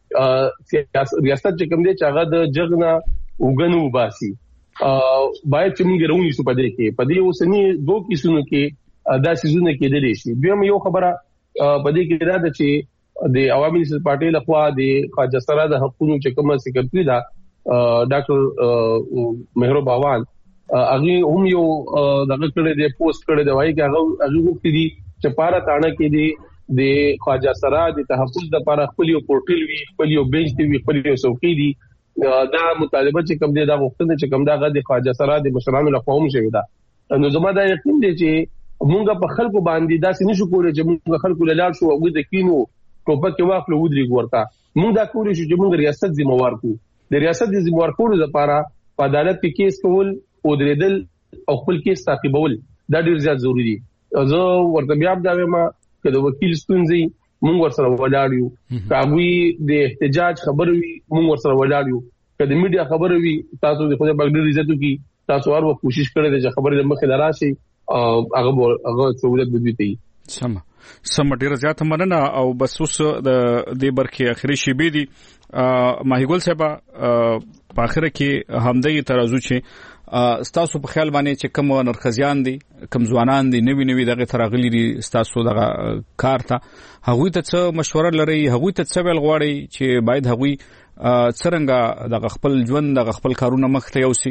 ریاست چې کوم دی چې هغه د جګنا وګنو باسي باید چې موږ رونی سو پدې کې پدې اوسنی دوه کیسونو کې دا سيزونه کې دي شي بیا یو خبره پدې کې دا چې د عوامي نېشنل پارټي لخوا د خواجه سره د حقوقو چې کومه سکرټري دا ډاکټر مهرو باوان اغه هم یو دغه کړه د پوسټ کړه د وایي چې هغه هغه وکړي دي چې پارا تانه کې دي د خواجه سره د تحفظ د لپاره خپل یو پورټل وی خپل یو بیچ دی خپل یو څوکۍ دي دا مطالبه چې کوم دی دا وختونه چې کوم دا غد خواجه سره د مشرانو له قوم شوی دا نو زما دا یقین دی چې موږ په خلکو باندې داسې نشو کولای چې موږ خلکو له لار شو او د کینو ټوپک واخلو ودري ورته موږ دا کولای شو چې موږ ریاست ذمہوار کو د ریاست ذمہوار کولو لپاره په عدالت کې کیس کول او درېدل او خپل کیس تعقیبول دا ډیر زیات ضروری دي زه ورته بیا دا وایم چې د وکیل ستونزې موږ ورسره ولاړ یو کاوی د احتجاج خبر وي موږ ورسره ولاړ یو کله میډیا خبر وي تاسو د خپل بغیر عزت کی تاسو هر وخت کوشش کړئ چې خبره د مخه دراشي او هغه هغه سہولت بدوي ته سم سم ډیر زیات مننه او بس اوس د دې برخه اخري شی بي دي ماهیګل صاحب په اخره کې همدغه ترازو چې ستاسو په خیال باندې چې کوم نرخزیان دي کوم ځوانان دي نوی نوی دغه ترغلي دي ستاسو دغه کار ته هغه ته څه مشوره لري هغه ته څه ویل غواړي چې باید هغه څنګه دغه خپل ژوند دغه خپل کارونه مخته یوسي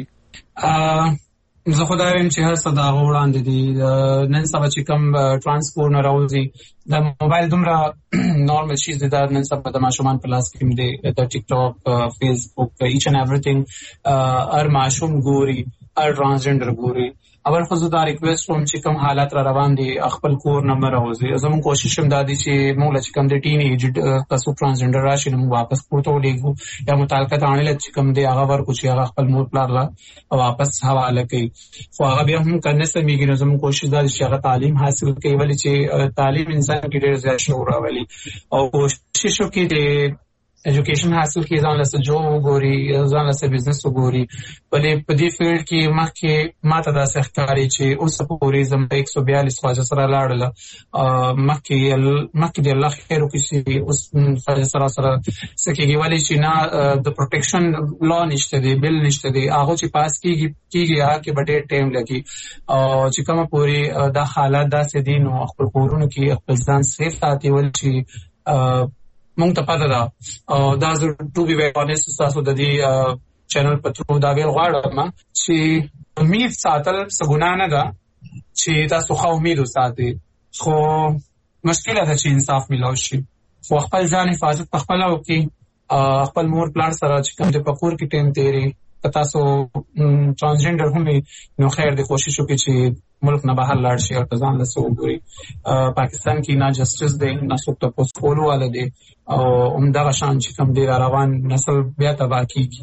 زه خدای ویم چې هر څه دا وړاندې دي نن سبا چې کوم ترانسپورت نه راوځي د موبایل دومره نورمال شي د نن سبا د ماشومان په لاس کې دی د ټیک ټاک فیسبوک ایچ ان ایوریثینګ ار ماشوم ګوري ار ترانسجنډر ګوري اول خو زه دا ریکوست کوم چې کوم حالات را روان دي خپل کور نمبر راوځي زموږ کوشش هم دا دي چې موږ چې کوم د ټین ایج تاسو ترانسجنډر راشي نو واپس کوته ولېګو یا متعلقه تانه چې کوم دی هغه ورکو چې هغه خپل مور پلار لا واپس حواله کوي خو هغه بیا هم کنه سمېږي نو زموږ کوشش دا دي چې هغه تعلیم حاصل کوي ولې چې تعلیم انسان کې ډېر زیات شعور راولي او کوشش وکړي ایجوکیشن حاصل کی ځان له جو وګوري ځان له بزنس وګوري ولې په دې فیلډ کې مخکې ماته د سختاري چې اوس په پوری زم ایک سو بیالیس خواجه سره لاړل مخکې مخکې د الله خیر وکړي اوس خواجه سره سره سکیږي ولې چې نه د پروټیکشن لا نشته دی بل نشته دی هغه چې پاس کیږي کیږي هغه کې ډېر ټایم لګي او چې کومه پوری دا حالات داسې دي نو خپل کورونو کې خپل ځان سیف ساتي ول چې مونږ ته پته ده او دا زه ټو بي ویری اونست تاسو د دې چینل په ترو دا ویل غواړم چې امید ساتل څه ګناه نه ده چې تاسو خو امید وساتئ خو مشکله ده چې انصاف ملو شي خو خپل ځان حفاظت په خپل وکړي خپل مور پلان سره چې کوم د پکور کې ټیم تیری تاسو ترانسجنډر هم نو خیر د کوشش وکړي چې ملک نه بهر لاړ شي او ځان له سو وګوري پاکستان کې نه جسټس دی نه څوک ته پوس کولو والا دی او عمدہ شان چې کوم دی روان نسل بیا تباہ کیږي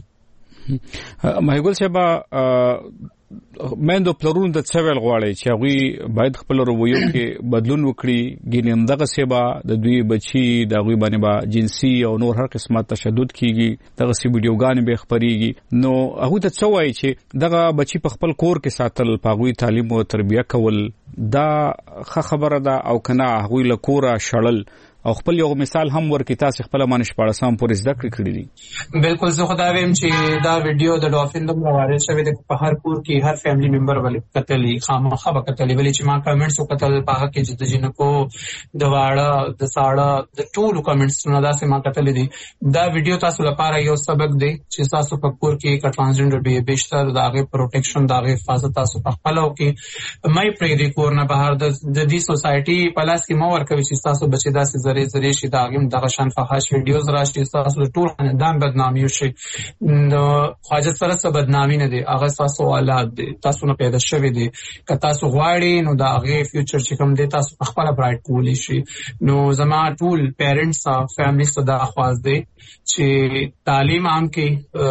مایګل صاحب مېندو پلرون د څویل غواړي چې هغه باید خپل رویو کې بدلون وکړي ګینم دغه سبا د دوی بچي د غوي باندې با جنسي او نور هر قسمه تشدد کیږي دغه سی ویډیوګان به خبريږي نو هغه ته څه وایي چې دغه بچي په خپل کور کې ساتل پاغوي تعلیم او تربیه کول دا خبره ده او کنه هغه له کوره شړل او خپل یو مثال هم ورکې تاسو خپل مانش پاړسام پورې زده کړی دي بالکل زه خدای ویم چې دا ویډیو د ډالفین د موارد شوی د په هر کور کې هر فیملی ممبر ولې کتلې خامخا به کتلې ولې چې ما کمنټس وکتل په هغه کې چې د جنکو د واړه د ساړه د ټولو کمنټس نه داسې ما کتلې دي دا ویډیو تاسو لپاره یو سبق دی چې تاسو په کور کې ک ټرانسجنډر به بهشتر د هغه پروټیکشن د هغه حفاظت تاسو په خپل او کې مې پرې دی کور نه بهر د دې سوسایټي پلاس کې مو ورکوي چې تاسو بچی داسې زری زری شي دا غیم دغه شان فحش ویډیوز راشي تاسو ټول خاندان بدنامي شي نو خواجه سره څه بدنامي نه دي هغه تاسو اولاد دي تاسو نه پیدا شوی دي که تاسو غواړئ نو دا هغه فیوچر چې کوم دي تاسو خپل برایټ کولی شي نو زما ټول پیرنټس او فیملی صدا خواز دي چې تعلیم عام کې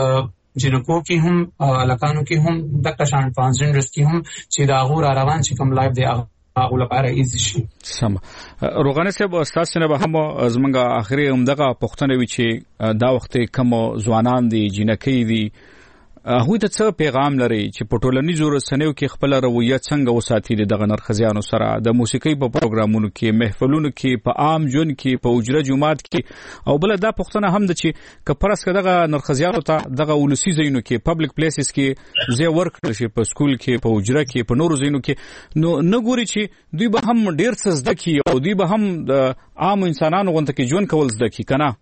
جنکو کې هم الکانو کې هم د کشان ترانسجنډرز کې هم چې دا غور روان چې کوم لایف دی هغه لپاره ایزی شي سم روغانه صاحب تاسو نه به هم زمونږه اخري همدغه پښتنه وی چې دا وخت کوم ځوانان دي جنکی دي هغه ته څه پیغام لري چې په ټولنیزو رسنیو کې خپل رویه څنګه وساتي دغه نرخزیانو سره د موسیقي په پروګرامونو کې محفلونو کې په عام ژوند کې په اجره جمعات کې او بل دا پښتنه هم د چې کپرس کدغه نرخزیانو ته دغه ولسی زینو کې پبلک پلیسز کې زی ورک شي په سکول کې په اجره کې په نورو زینو کې نو نګوري چې دوی به هم ډیر څه زده کی او دوی به هم د عام انسانانو غونډه کې ژوند کول زده کی کنه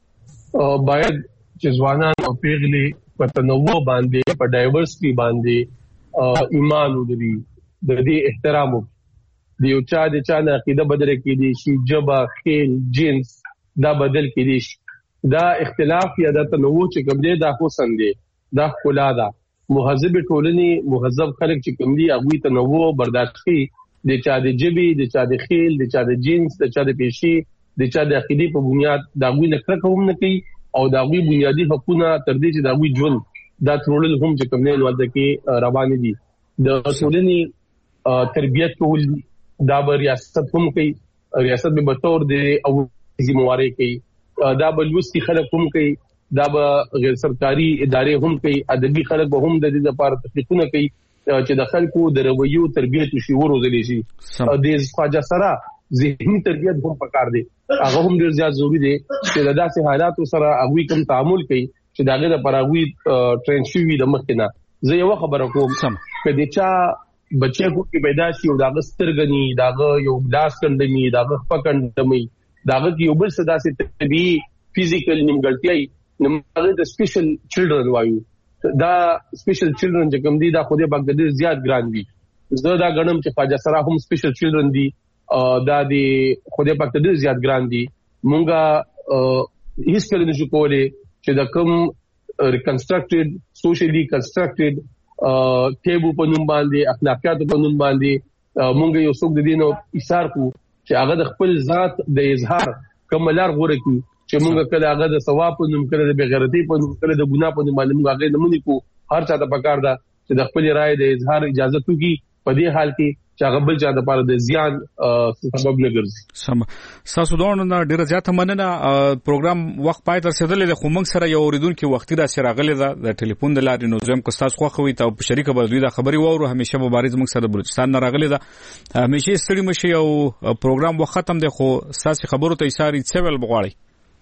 باید چې ځوانان او پیغلي په تنوع باندې په ډایورسټي باندې ایمان ولري د دې احترام دی او چا د چا نه عقیده بدل کې دي شي جبا خیل جنس دا بدل کې دي دا اختلاف یا د تنوع چې کوم دی دا حسن دی دا خلا ده مهذب ټولني مهذب خلک چې کوم دي هغه تنوع برداشت کوي د چا د جبي د چا د خیل د چا د جنس د چا د پیشي د چا د عقیده په بنیاد دا غوي نه کوم نه کوي او دا غوي بنیادی حقوقونه تر دې چې دا غوي ژوند دا ټول هم چې کوم نه ولدا کې روان دي د ټولني تربيت کول دا به ریاست هم کوي ریاست به به تور دي او ذمہواری کوي دا به لوستي خلک هم کوي دا به غیر سرکاري ادارې هم کوي ادبي خلک به هم د دې لپاره تحقیقونه کوي چې د خلکو د رویو تربيت شي وروزلې شي د خواجه سره ذهني تربيت هم پکار دي هغه هم ډیر زیات ضروری دي چې د داسې حالاتو سره هغه کوم تعامل کوي چې داغه لپاره هغه ټرین شوی د مخکنه زه یو خبره کوم کله چې بچي کو کې پیدا شي او داغه سترګنی داغه یو لاس کندنی داغه پکندمي داغه یو بل صدا سي طبي فزیکل نیمګړتیا نمبر د سپیشل چلډرن وایو دا سپیشل چلډرن چې کوم دي دا خو دې بغداد زیات ګران دي زه دا غنم چې خواجه سره هم سپیشل چلډرن دي دا د خدای پاک ته زیات ګران دي مونږه هیڅ کله نشو کولای چې دا کوم ریکنسټرکټډ سوشلی کنسټرکټډ ټیبو په نوم باندې اخلاقیات په نوم باندې مونږ یو څوک د دینو ایثار کو چې هغه د خپل ذات د اظهار کوملار غوړه کی چې مونږ کله هغه د ثواب په نوم کړه د بغیرتی په نوم کړه د ګناه په نوم باندې مونږ هغه نمونه کو هر چا ته پکار ده چې د خپل رائے د اظهار اجازه توکي په دې حال کې چې هغه بل چا د پاره د زیان سبب نه ګرځي. سم تاسو دوه نه ډیره زیاته مننه. پروګرام وخت پای تر رسیدلې خو موږ سره یو اوریدونکو وختي را سره غلې ده د ټلیفون د لارې نو زم کو تاسو خو خوي ته په شریکه بدوي دا خبري وورو همیشه مبارز موږ سره بلوچستان نه راغلې ده همیشه ستړي مشي او پروګرام وخت ختم دی خو تاسو خبرو ته اشاره څه ول بغواړي.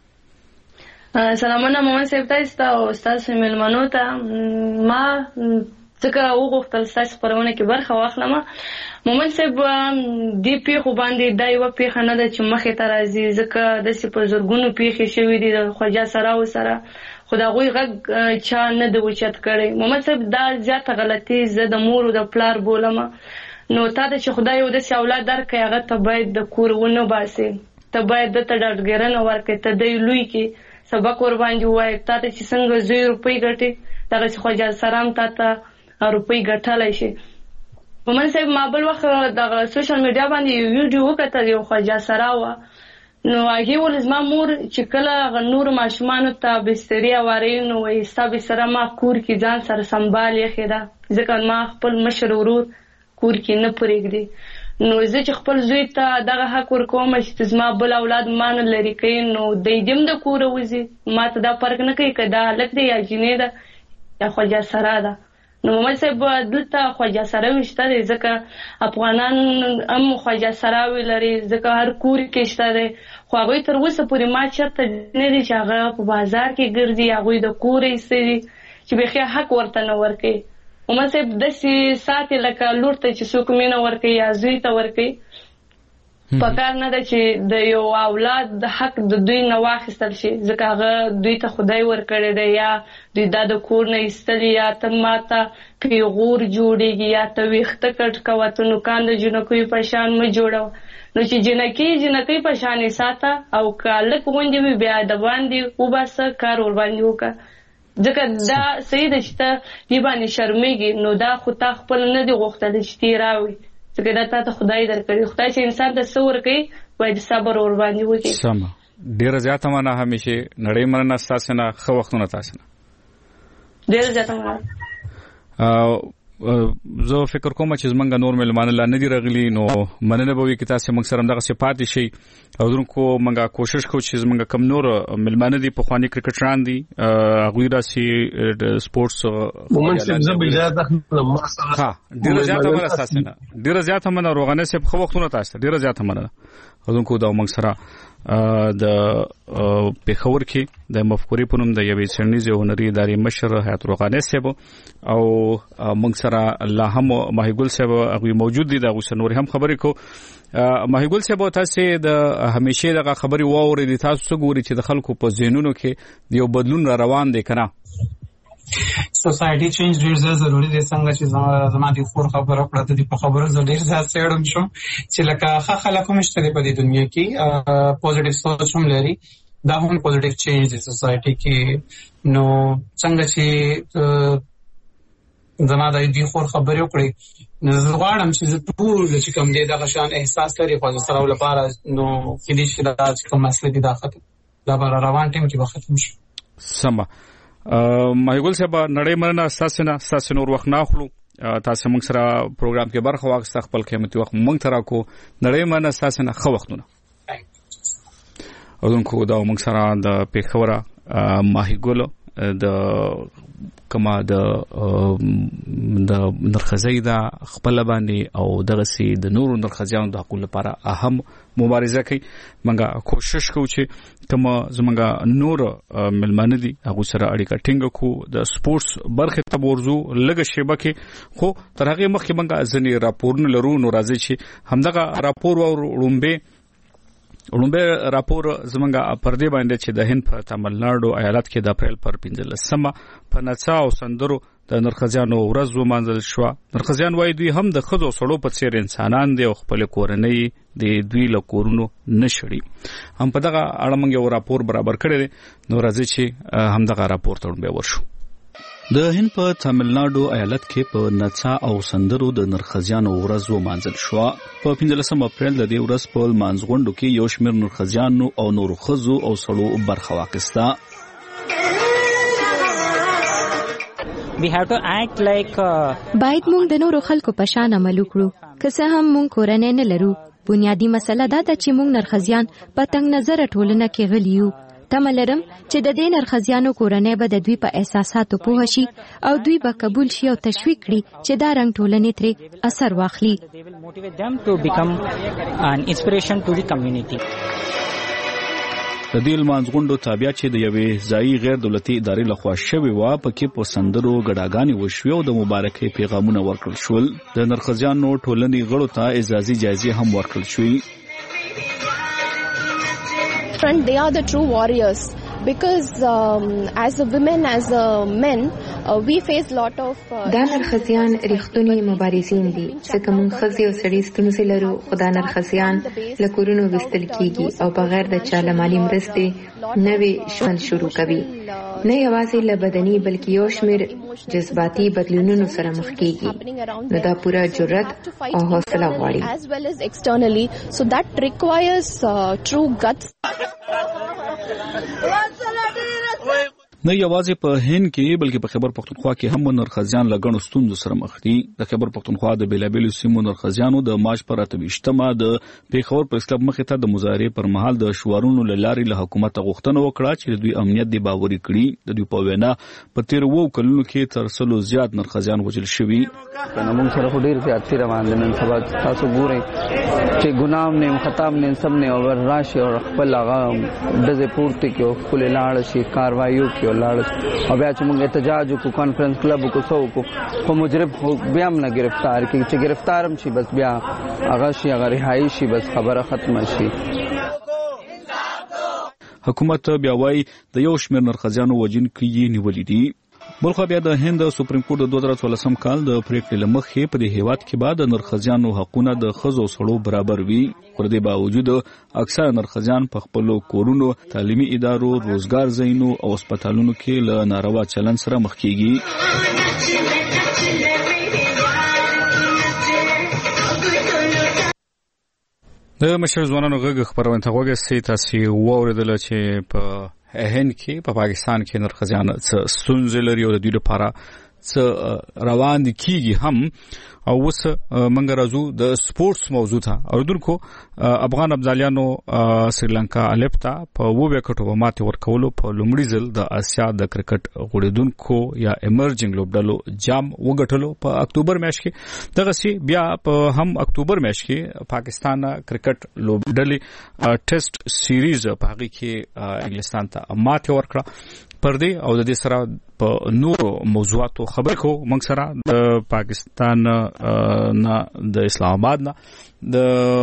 سلامونه مومن صاحب تاسو او تاسو ملمنو ته ما ځکه وغوښتل تاسو پرونه کې برخه واخلم. مومن صاحب دې پیښو باندې دا یو پیښه نه ده چې مخې ته راځي ځکه د سپه زورګونو پیښې شوې دي د خواجه سراو سره خو دا غوي غږ چا نه د وچت کړي. مومن صاحب دا زیاته غلطي زه د مور او د پلار بولم نو تا ته چې خدای یو د اولاد درکې هغه ته باید د کور ونه باسي ته باید د ډاډګرنه ورکې ته د لوی کې سبق ور باندې وای تا ته چې څنګه زوی روپۍ ګټي دا چې خواجه سرام تا ته روپۍ ګټلای شي. مومن صاحب ما بل وخت د سوشل میډیا باندې ویډیو وکړه یو خواجه سراو نو هغه ول زما مور چې کله نور ماشومان ته بستری واري نو حساب سره ما کور کې ځان سره سنبال یې خېدا ځکه ما خپل مشر ورور کور کې نه پرېږدي نو زه چې خپل زوی ته دغه حق ورکوم چې زما بل اولاد مان لري کوي نو د دې د کور وځي ما ته دا فرق نه کوي کدا لک دی یا جنې ده یا خواجه سرا ده. نو مومن صاحب دلته خواجه سرا وشته دی ځکه افغانان هم خواجه سرا لري ځکه هر کور کې شته دی خو هغوی تر اوسه پورې ما چېرته نه دي چې هغه په بازار کې ګرځي هغوی د کور ایسته دي چې بیخي حق ورته نه ورکوي. مومن صاحب داسې ساتي لکه لور ته چې څوک مینه ورکوي یا زوی ته ورکوي پکار نه ده چې د یو اولاد د حق د دوی نه واخیستل شي ځکه هغه دوی ته خدای ورکړی دی یا دوی دا د کور نه ایستلي یا ته ماته پیغور جوړېږي یا ته ویښته کټ کوه ته نوکان د جنکیو په شان مه جوړوه نو چې جنکۍ جنکۍ په شان یې ساته او که هلک غوندې وي بیا د باندې وباسه کار ور باندې وکړه ځکه دا صحیح ده چې ته دې باندې شرمېږي نو دا خو تا خپل نه دي غوښتلی چې تی راوړي ځکه دا تا ته خدای درکړي خدای چې انسان ته څه ورکوي باید صبر ور باندې وکړي. سمه ډېره زیاته مننه همیشه نړۍ مننه ستاسو نه ښه وختونه تاسو نه ډېره زیاته مننه. زه فکر کوم چې زمونږ نور ملمانه لا نه دي راغلي نو مننه به وي چې تاسو موږ سره دغه صفات شي او درنکو موږ کوشش کوو چې زمونږ کم نور ملمانه دي په خواني کرکټران دي هغه راسي سپورتس مومن صاحب زه به اجازه اخلم ها ډیره زیاته مننه تاسو نه ډیره زیاته مننه روغانه صاحب خو وختونه تاسو ډیره زیاته مننه درنکو دا موږ سره د پیښور کې د مفکوري په نوم د یوې څېړنیزې هنري ادارې مشر حیات روغاني صاحب او موږ سره الله هم ماهیګل صاحب هغه موجود دي دا غوښنه نور هم خبرې کو ماهیګل صاحب تاسو د همیشه دغه خبري واوري دي تاسو څه ګوري چې د خلکو په ذهنونو کې یو بدلون را روان دی کنه سوسایټي چینج ډیر ضروري دی څنګه چې زما د خور خبره کړه د په خبرو زه ډیر ځا سړم شم چې لکه ښه خلک هم شته په دې دنیا کې پوزټیو سوچ هم لري دا هم پوزټیو چینج دی سوسایټي کې نو څنګه چې زما د دې خور خبرې وکړي نو زه غواړم چې ټول چې کوم دی دغه شان احساس لري خو سره لپاره نو کې دې چې دا چې کوم مسله دي دا ختم دا بار روان ټیم کې ختم شي. سم ماهیګل صاحب نړۍ مننه تاسو نه تاسو نور وخت نه اخلو تاسو موږ سره پروګرام کې برخه واخیسته خپل قیمتي وخت موږ ته راکو نړۍ مننه تاسو نه ښه وختونه اودونکو دا موږ سره د پیښوره ماهیګل د کما د د نرخزۍ دا خپل باندې او دغه سي د نورو نرخزیانو د حقوقو لپاره اهم مبارزه کوي منګه کوشش کوو چې کما زمونږ نور ملمانه دي هغه سره اړیکه ټینګ کو د سپورتس برخه ته ورزو لګ شبکه خو تر هغه مخکې منګه ځنی راپورونه لرو نو راځي چې همدغه راپور او رومبه لومبه راپور زمونږه پردي باندې چې د هند په تامل ناډو ایالت کې د اپریل پر پنځلسمه په نڅا او سندرو د نرخزیانو ورځ ومانځل شو. نرخزیان وایي دوی هم د خځو سړو په څیر انسانان دي او خپل کورنۍ د دوی له کورونو نشړي هم په دغه اړه موږ یو راپور برابر کړی دی نو راځي چې هم دغه راپور ته به ورشو. د هند په تامل ناډو ایالت کې په نڅا او سندرو د نرخزیانو ورځ ومانځل شو. په پنځلسم اپریل د دې ورځ په مانځغونډو کې یو شمېر نرخزیانو او نورو ښځو او سړو برخه واخیسته. باید موږ د نورو خلکو په شان عمل وکړو که څه هم موږ کورنۍ نه لرو. بنیادی مسله دا ده چې موږ نرخزیان په تنګ نظره ټولنه کې غلي یو. تمه لرم چې د دې نرخزیانو کورنۍ به د دوی په احساساتو پوه شي او دوی به قبول شي او تشویق کړي چې دا رنګ ټولنې ترې اثر واخلي. د دې لمانځغونډو تابع چې د یوې ځایي غیر دولتي ادارې لخوا شوې وه پکې په سندرو ګډاګانې وشوې او د مبارکۍ پیغامونه ورکړل شول. د نرخزیانو ټولنې غړو ته اعزازي جایزې هم ورکړل شوې. Friend, they are the true warriors because um, as a women, as a men, uh, we face lot of uh, دا نرخزیان ریښتونی مبارزین دي. ځکه موږ ښځې او سړي ستونزې لرو خو دا نرخزیان له کورونو ویستل کیږي او بغیر د چا له مالي مرستې نوې ژوند شروع کوي. نه یوازې له بدني بلکې یو شمېر جذباتي بدلونونو سره مخ کیږي. نو دا پوره جرأت او حوصله غواړي. as well as externally, so that requires uh, true guts. نه یوازې په هند کې بلکې په خیبر پختونخوا کې هم نرخزیان له ګڼو ستونزو سره مخ دي. د خیبر پختونخوا د بیلابیلو سیمو نرخزیانو د مارچ پر اته ویشتمه د پیښور پریس کلب مخې ته د مظاهرې پر مهال د شعارونو له لارې له حکومت غوښتنه وکړه چې د دوی امنیت دې باوري کړي. د دوی په وینا په تیر وو کلونو کې تر سلو زیات نرخزیان وژل شوي. کنه موږ سره ډیر زیاتې روان دي. نن سبا تاسو ګورئ چې ګنام نه خطاب نه سم نه اور راشي او خپل هغه دزه پورته کې او خپل لاړ شي کاروایو کې لاړ او بیا چې موږ احتجاج وکړو کانفرنس کلب وکړو څو وکړو خو مجرم بیا هم نه گرفتار کړي چې گرفتارم شي بس بیا هغه شي هغه رهایی شي بس خبره ختمه شي. حکومت بیا وايي د یو شمېر نرخزیانو وژونکي یې نیولي دي. بلخو بیا د هند سپریم کورټ د دوه زره څوارلسم کال د پریکړې له مخې په دې هیواد کې بعد نرخزیانو حقونه د ښځو سړو برابر وي. پر دې باوجود اکثر نرخزیان په خپلو کورونو، تعلیمي ادارو، روزګار ځایونو او هسپتالونو کې له ناروا چلند سره مخ کیږي. د مشر ځوانانو غږ خبرونه ته وګورئ تاسو واوریدل چې په هند کې په پا پاکستان کې نرخزیان څه ستونزې لري او د دوی لپاره څه روان دي کیږي هم. او اوس موږ راځو د سپورتس موضوع ته. اوردونکو افغان ابدالیانو سریلانکا الپ ته په وو وکټو په ماته ورکولو په لومړي ځل د اسیا د کرکټ غوړیدونکو یا ایمرجنګ لوبډلو جام وګټلو په اکتوبر میاشت کې. دغه سي بیا په هم اکتوبر میاشت کې پاکستان کرکټ لوبډلې ټیسټ سیریز په هغه کې انګلستان ته ماته ورکړه. پر دې او د دې سره په نورو موضوعاتو خبرې کو موږ سره د پاکستان نه د اسلام آباد نه د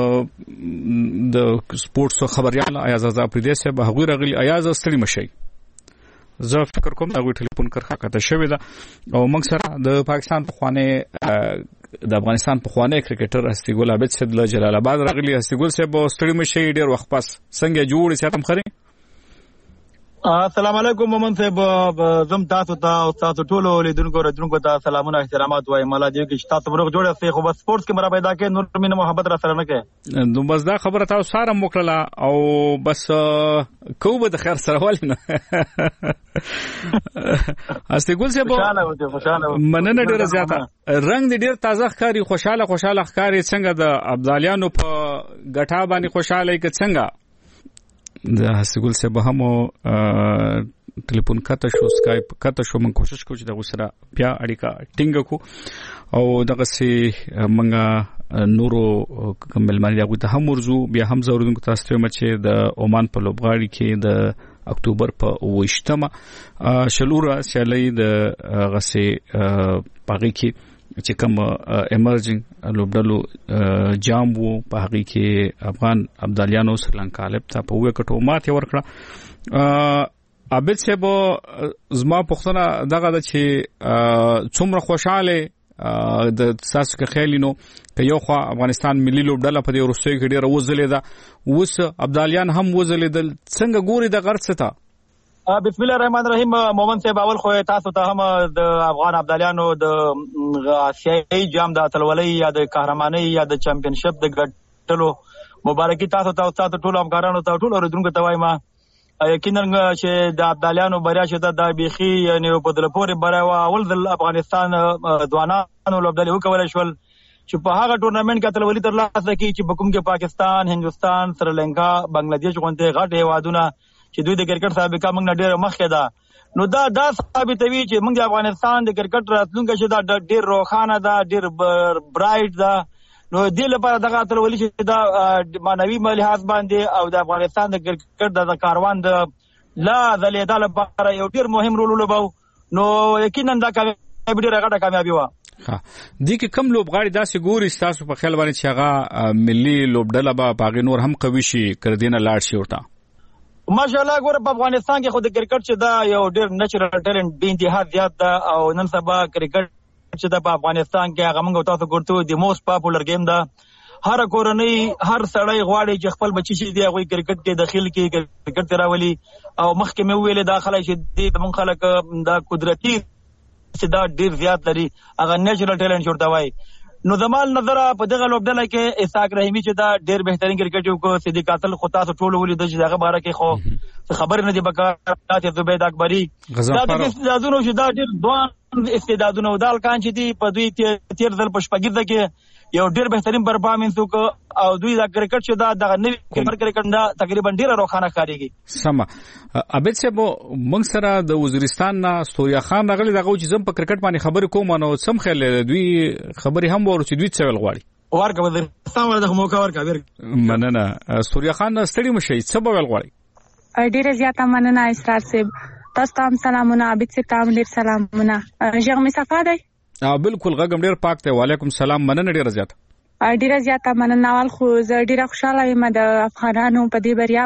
د سپورتس خبريال ایاز ازاپریدې سه به غوړ غلي ایاز ستړي مشي. زه فکر کوم دا غوړ ټلیفون کرخه کته شوې ده او موږ سره د پاکستان په خوانه د افغانستان په خوانه کرکټر هستیګل عابد سید له جلال آباد راغلي. هستیګل سه به ستړي مشي ډیر وخت پس څنګه جوړ ساتم خري. السلام علیکم مومن صاحب. زم تاسو ته او تاسو ټول لیدونکو راتونکو ته سلامونه احترامات وایم. الله دې کې تاسو ورغ جوړه سي خو بس سپورتس کې مرا پیدا کې نور مين محبت را سره نه کې. نو بس دا خبره تاسو سره موکړه او بس کوبه د خیر سره ولې نه استګول صاحب مننه ډیره زیاته رنگ دې ډیر تازه ښکاری خوشاله خوشاله ښکاری. څنګه د ابدالیانو په غټا باندې خوشاله کې څنګه د هسګول صاحب هم ټلیفون کاته شو سکایپ کاته شو من کوشش کوم چې د غسره بیا اړیکا ټینګ کو او دغه سي منګه نورو کمل مانی دغه ته هم ورزو بیا هم زوردونکو تاسو ته مچې د عمان په لوبغاړي کې د اکتوبر په وشتمه شلوره سیالي د غسي پاغي کې چې کوم ایمرجنګ لوبډلو جام وو په هغه کې افغان ابدالیانو سریلانکا الپ ته په وکټو ماته ورکړه. عابد صاحب زما پښتنه دغه د چې څومره خوشاله د تاسو کې خیالینو ته یو خو افغانستان ملي لوبډله په دې ورسوي کې ډیره وزلې ده اوس ابدالیان هم وزلې دل څنګه ګوري د غرض ته. بسم الله الرحمن الرحیم. مومن صاحب اول خو تاسو ته هم د افغان ابدالیانو د آسیایي جام د اتلولۍ یا د قهرمانۍ یا د چمپیونشپ د ګټلو مبارکي تاسو ته او تاسو ټول همکارانو ته ټول اوریدونکو ته وایم. یقینا چې د ابدالیانو بریا چې دا بيخي یعنی په دل پورې بریا وا اول د افغانستان ځوانانو لوبډلې وکولای شول چې په هغه ټورنمنت کې تلولي تر لاسه کې چې بکوم کې پاکستان، هندستان، سریلانکا، بنگلاديش غونډه غټ هیوادونه چې دوی د کرکټ سابقه موږ نه ډېر مخکې ده، نو دا دا ثابتوي چې موږ د افغانستان د کرکټ راتلونکي چې دا ډېر روښانه ده، ډېر برایټ ده. نو دې لپاره دغه تلولي چې دا معنوي لحاظ باندې او د افغانستان د کرکټ د کاروان د لا ځلېدا لپاره یو ډېر مهم رول ولوباو. نو یقینا دا کامیابي ډېره غټه کامیابي وه. ها دې کې کم لوبغاړي داسې ګوري ستاسو په خیال باندې چې هغه ملي لوبډله به په هغې نور هم قوي شي کردینه لاړ شي ورته؟ ماشاءالله ګوره په افغانستان کې خو د کرکټ چې دا یو ډېر نیچرل ټیلنټ بې انتها زیات ده او نن سبا کرکټ چې د افغانستان کې هغه موږ تاسو ګورتو د موست پاپولر گیم ده. هر کورنۍ هر سړی غواړي چې خپل بچی چې دی هغه کرکټ کې داخل کې کرکټ تراولي او مخکې مې ویل دا خلک چې دی موږ خلک دا قدرتي چې دا ډیر زیات لري هغه نیچرل ټیلنټ جوړ دی. نو زمال نظر په دغه لوبډله کې اسحاق رحیمی چې دا ډیر بهترین کرکټ یو کو صدیق قاتل خو تاسو ټول ولید چې دغه باره کې خو خبر نه دی بکار ته زبید اکبری دا د استعدادونو چې دا ډیر دوه استعدادونه ودال کان چې دی په دوی تیر ځل پښپګیرده کې یو ډیر بهترین پرفارمنس وکړ او دوی دا کرکټ چې دا د نوی کرکټ دا تقریبا ډیر روښانه ښکارېږي. سم ابد صاحب موږ سره د وزیرستان نه سوریا خان راغلی دغه چې زم په کرکټ باندې خبرې کوم نو سم خل دوی خبرې هم ورو چې دوی څه ول غواړي ورکه وزیرستان ورته موقع ورکا ور مننه سوریا خان ستړي مشي څه ول غواړي؟ ډیره زیاته مننه اسرار صاحب تاسو ته سلامونه ابد صاحب ته ډیر سلامونه ژغ می صفا دی ا بالکل غږم ډیر پاک ته وعلیکم السلام مننه ډیر زیات ډیره زیاته مننه اول خو زه ډیره خوشاله یم د افغانانو په دې بریا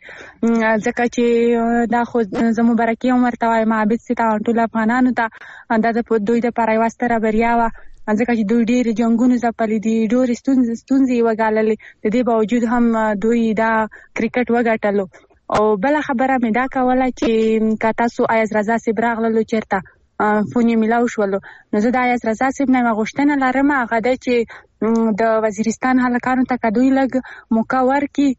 باندې ځکه چې دا خو زموږ مبارکي عمر ته وایم عابد سي ته ټول افغانانو ته دا د دوی د پاره واستره بریا وا ځکه چې دوی ډیر جنگونو ځپلې دي ډور ستونزې ستونزې وګاللې د دې باوجود هم دوی دا کرکټ وګټلو. او بل خبره مې دا کوله چې که تاسو ایاز رضا صاحب راغللو چیرته فونی ملاو شولو نو زه د ایاز رضا صاحب نه غوښتنه لرم هغه ده چې د وزیرستان هلکانو ته که دوی لږ موقع ورکړي.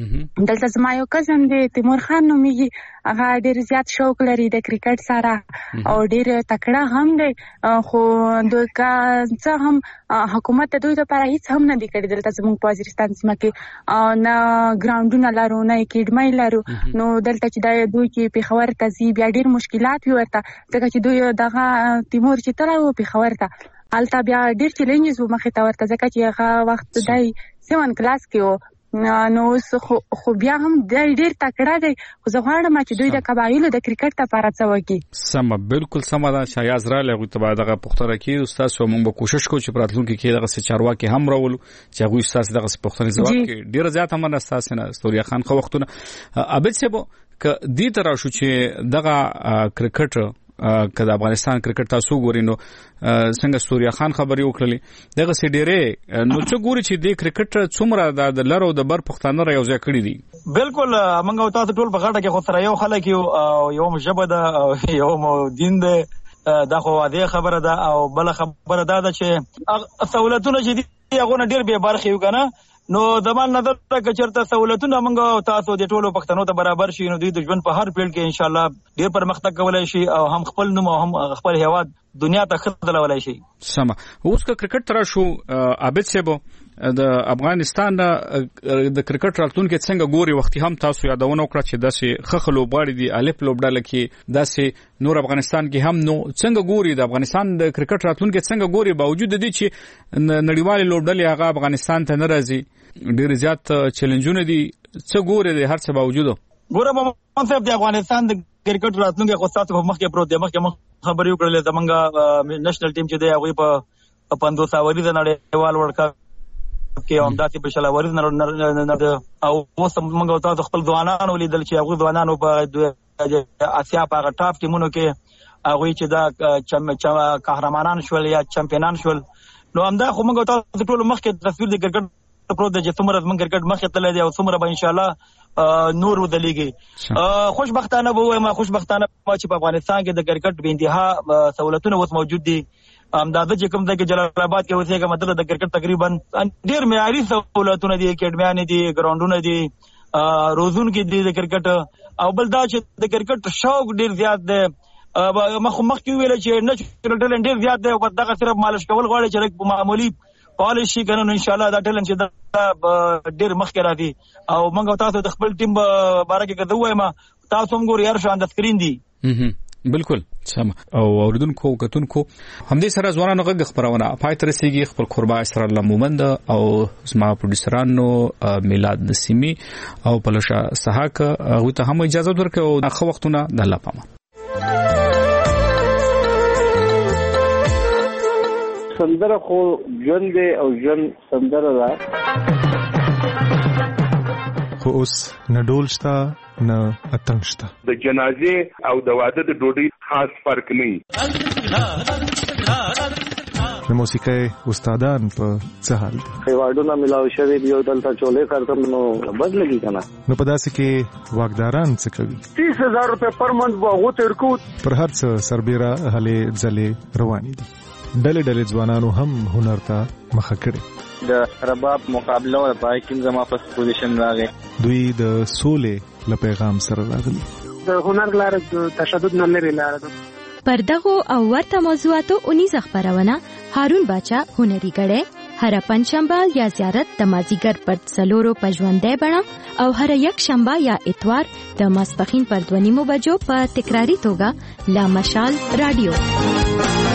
دلته زما یو کزن دی تیمور خان نومیږي هغه ډېر زیات شوق لري د کرکټ سره او ډېر تکړه هم دی خو دوی که څه هم حکومت ته دوی دپاره هیڅ هم نه دي کړي دلته زموږ په وزیرستان سیمه کې نه ګراونډونه لرو نه اکیډمۍ لرو نو دلته چې دا دوی چې پېښور ته ځي بیا ډېر مشکلات وي ورته ځکه چې دوی دغه تیمور چې تللی و پېښور ته هلته بیا ډېر چیلنجز و مخې ته ورته ځکه چې هغه وخت دی سیون کلاس کې و نو اوس خو بیا هم ډېر تکړه دی خو زه غواړم چې دوی د قبایلو د کرکټ لپاره څه وکړي. سمه بالکل سمه ده چې ایاز راغلی هغوی ته به دغه پوښتنه کړي ستاسو موږ به کوشش کوو چې په راتلونکي کې دغسې چارواکي هم راولو چې هغوی ستاسې دغسې پوښتنې ځواب کړي. ډېره زیاته مننه ستاسې نه ستوریا خان ښه وختونه. عابد صاحب که دې ته راشو چې دغه کرکټ که د افغانستان کرکټ تاسو ګورئ نو څنګه سوریا خان خبرې وکړلې دغسې ډېرې نو څه ګوري چې دې کرکټ څومره د لر او د بر پښتانه را یو ځای کړي دي؟ بالکل موږ او تاسو ټول په غاټه کې خو سره یو خلک یو یو ژبه ده او یو مو دین ده دا خو واضح خبره ده. او بل خبره دا ده چې سہولتونه چې دي هغه نه ډېر بې برخې یو کنه نو زمال نظر که چېرته سہولتونه موږ او تاسو د ټولو پښتنو ته برابر شي نو دوی د ژوند په هر فیلډ کې انشاءالله ډېر پرمختګ کولی شي او هم خپل نوم او هم خپل هیواد دنیا ته ښه ځلولی شي. سمه اوس که کرکټ ته راشو عابد صاحب د افغانستان د کرکټ راتلونکي څنګه ګوري؟ وختي هم تاسو یادونه وکړه چې داسې ښه ښه لوبغاړي دي الف لوبډله کې داسې نور افغانستان کې هم نو څنګه ګوري د افغانستان د کرکټ راتلونکي څنګه ګوري باوجود د دې چې نړیوالې لوبډلې هغه افغانستان ته نه راځي ډېر زیات چیلنجونه دي څه ګوري د هر څه باوجود؟ ګوره محمد صاحب د افغانستان د کرکټ راتلونکي خو ستاسو په مخ کې پروت دی. مخکې مخ خبرې وکړلې زمونږ نېشنل ټیم چې دی هغوی په پنځوس اوریزه نړیوال ورلډ کپ کې همداسې په شل اوریزه او اوس موږ او تاسو خپل ځوانان ولیدل چې هغوی ځوانانو په اسیا په هغه ټاپ ټیمونو کې هغوی چې دا قهرمانان شول یا چمپیونان شول نو همدا خو موږ او تاسو ټول مخکې تصویر د کرکټ پروت دی چې څومره زموږ کرکټ مخکې تللی دی او څومره به انشاءالله نور ودلیږي. خوشبختانه به ووایم خوشبختانه چې په افغانستان کې د کرکټ بې انتها سہولتونه اوس موجود دي. همداده چې کوم ځای کې جلال آباد کې اوسېږم دلته د کرکټ تقریبا ډېر معیاري سہولتونه دي، اکیډمیانې دي، ګراونډونه دي روزون کې دي د کرکټ او بل دا چې د کرکټ شوق ډیر زیات دی مخ مخ کې ویل چې نېچرل ټیلنټ ډیر زیات دی او دغه صرف مالش کول غواړي چې په معمولی پالیش شي کنه ان شاء الله دا ټیلنټ چې ډیر مخ کې راځي او موږ تاسو د خپل ټیم باره کې کوو ما تاسو موږ یار شان د سکرین دي بالکل سم او اوریدونکو کتونکو همدې سره ځوانانو غږ خبرونه پای تر رسیدي خپل قربا اسرار الله مومند او زما پروډوسرانو میلاد نسیمی او پلوشا سحاق هغه ته هم اجازه ورکړو او اخر وختونه د الله پامان سندره خو ژوند او ژوند سندره ده خو اوس نه ډول شته نه اتنګ شته د جنازې او د واده د ډوډۍ خاص فرق نه د موسیقۍ استادان په څه حال دي ایوارډونه ملاو شوی دی او دلته چولې کارتم نو بد لګي کنه نو په داسې کې واګداران څه کوي تیس هزار روپے پر منټ وغو ترکو پر هر څه سربېره هلې ځلې روانې دي ډلې ډلې ځوانانو هم هنر ته مخه کړي د رباب مقابله او پای کې زما په پوزیشن راغی دوی د سولې له پیغام سره راغلي د هنر لار د تشدد نه لري لار ده پردغو او ورته موضوعاتو اونیزه خبرونه هارون باچا هنري غړې هر پنځشنبه یا زیارت د مازیګر پر څلورو پژوندې بڼه او هر یک شنبه یا اتوار د ماسپخین پر دوه نیمو بجو په تکراری توګه لا مشال رادیو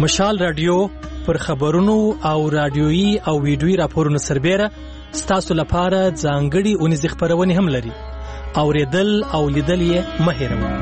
مشال رادیو پر خبرونو او رادیويي او ویډیويي راپورونو سربېره ستاسو لپاره ځانګړي اونیز خبرونه هم لري. اوریدل او لیدل یې مه هېروئ.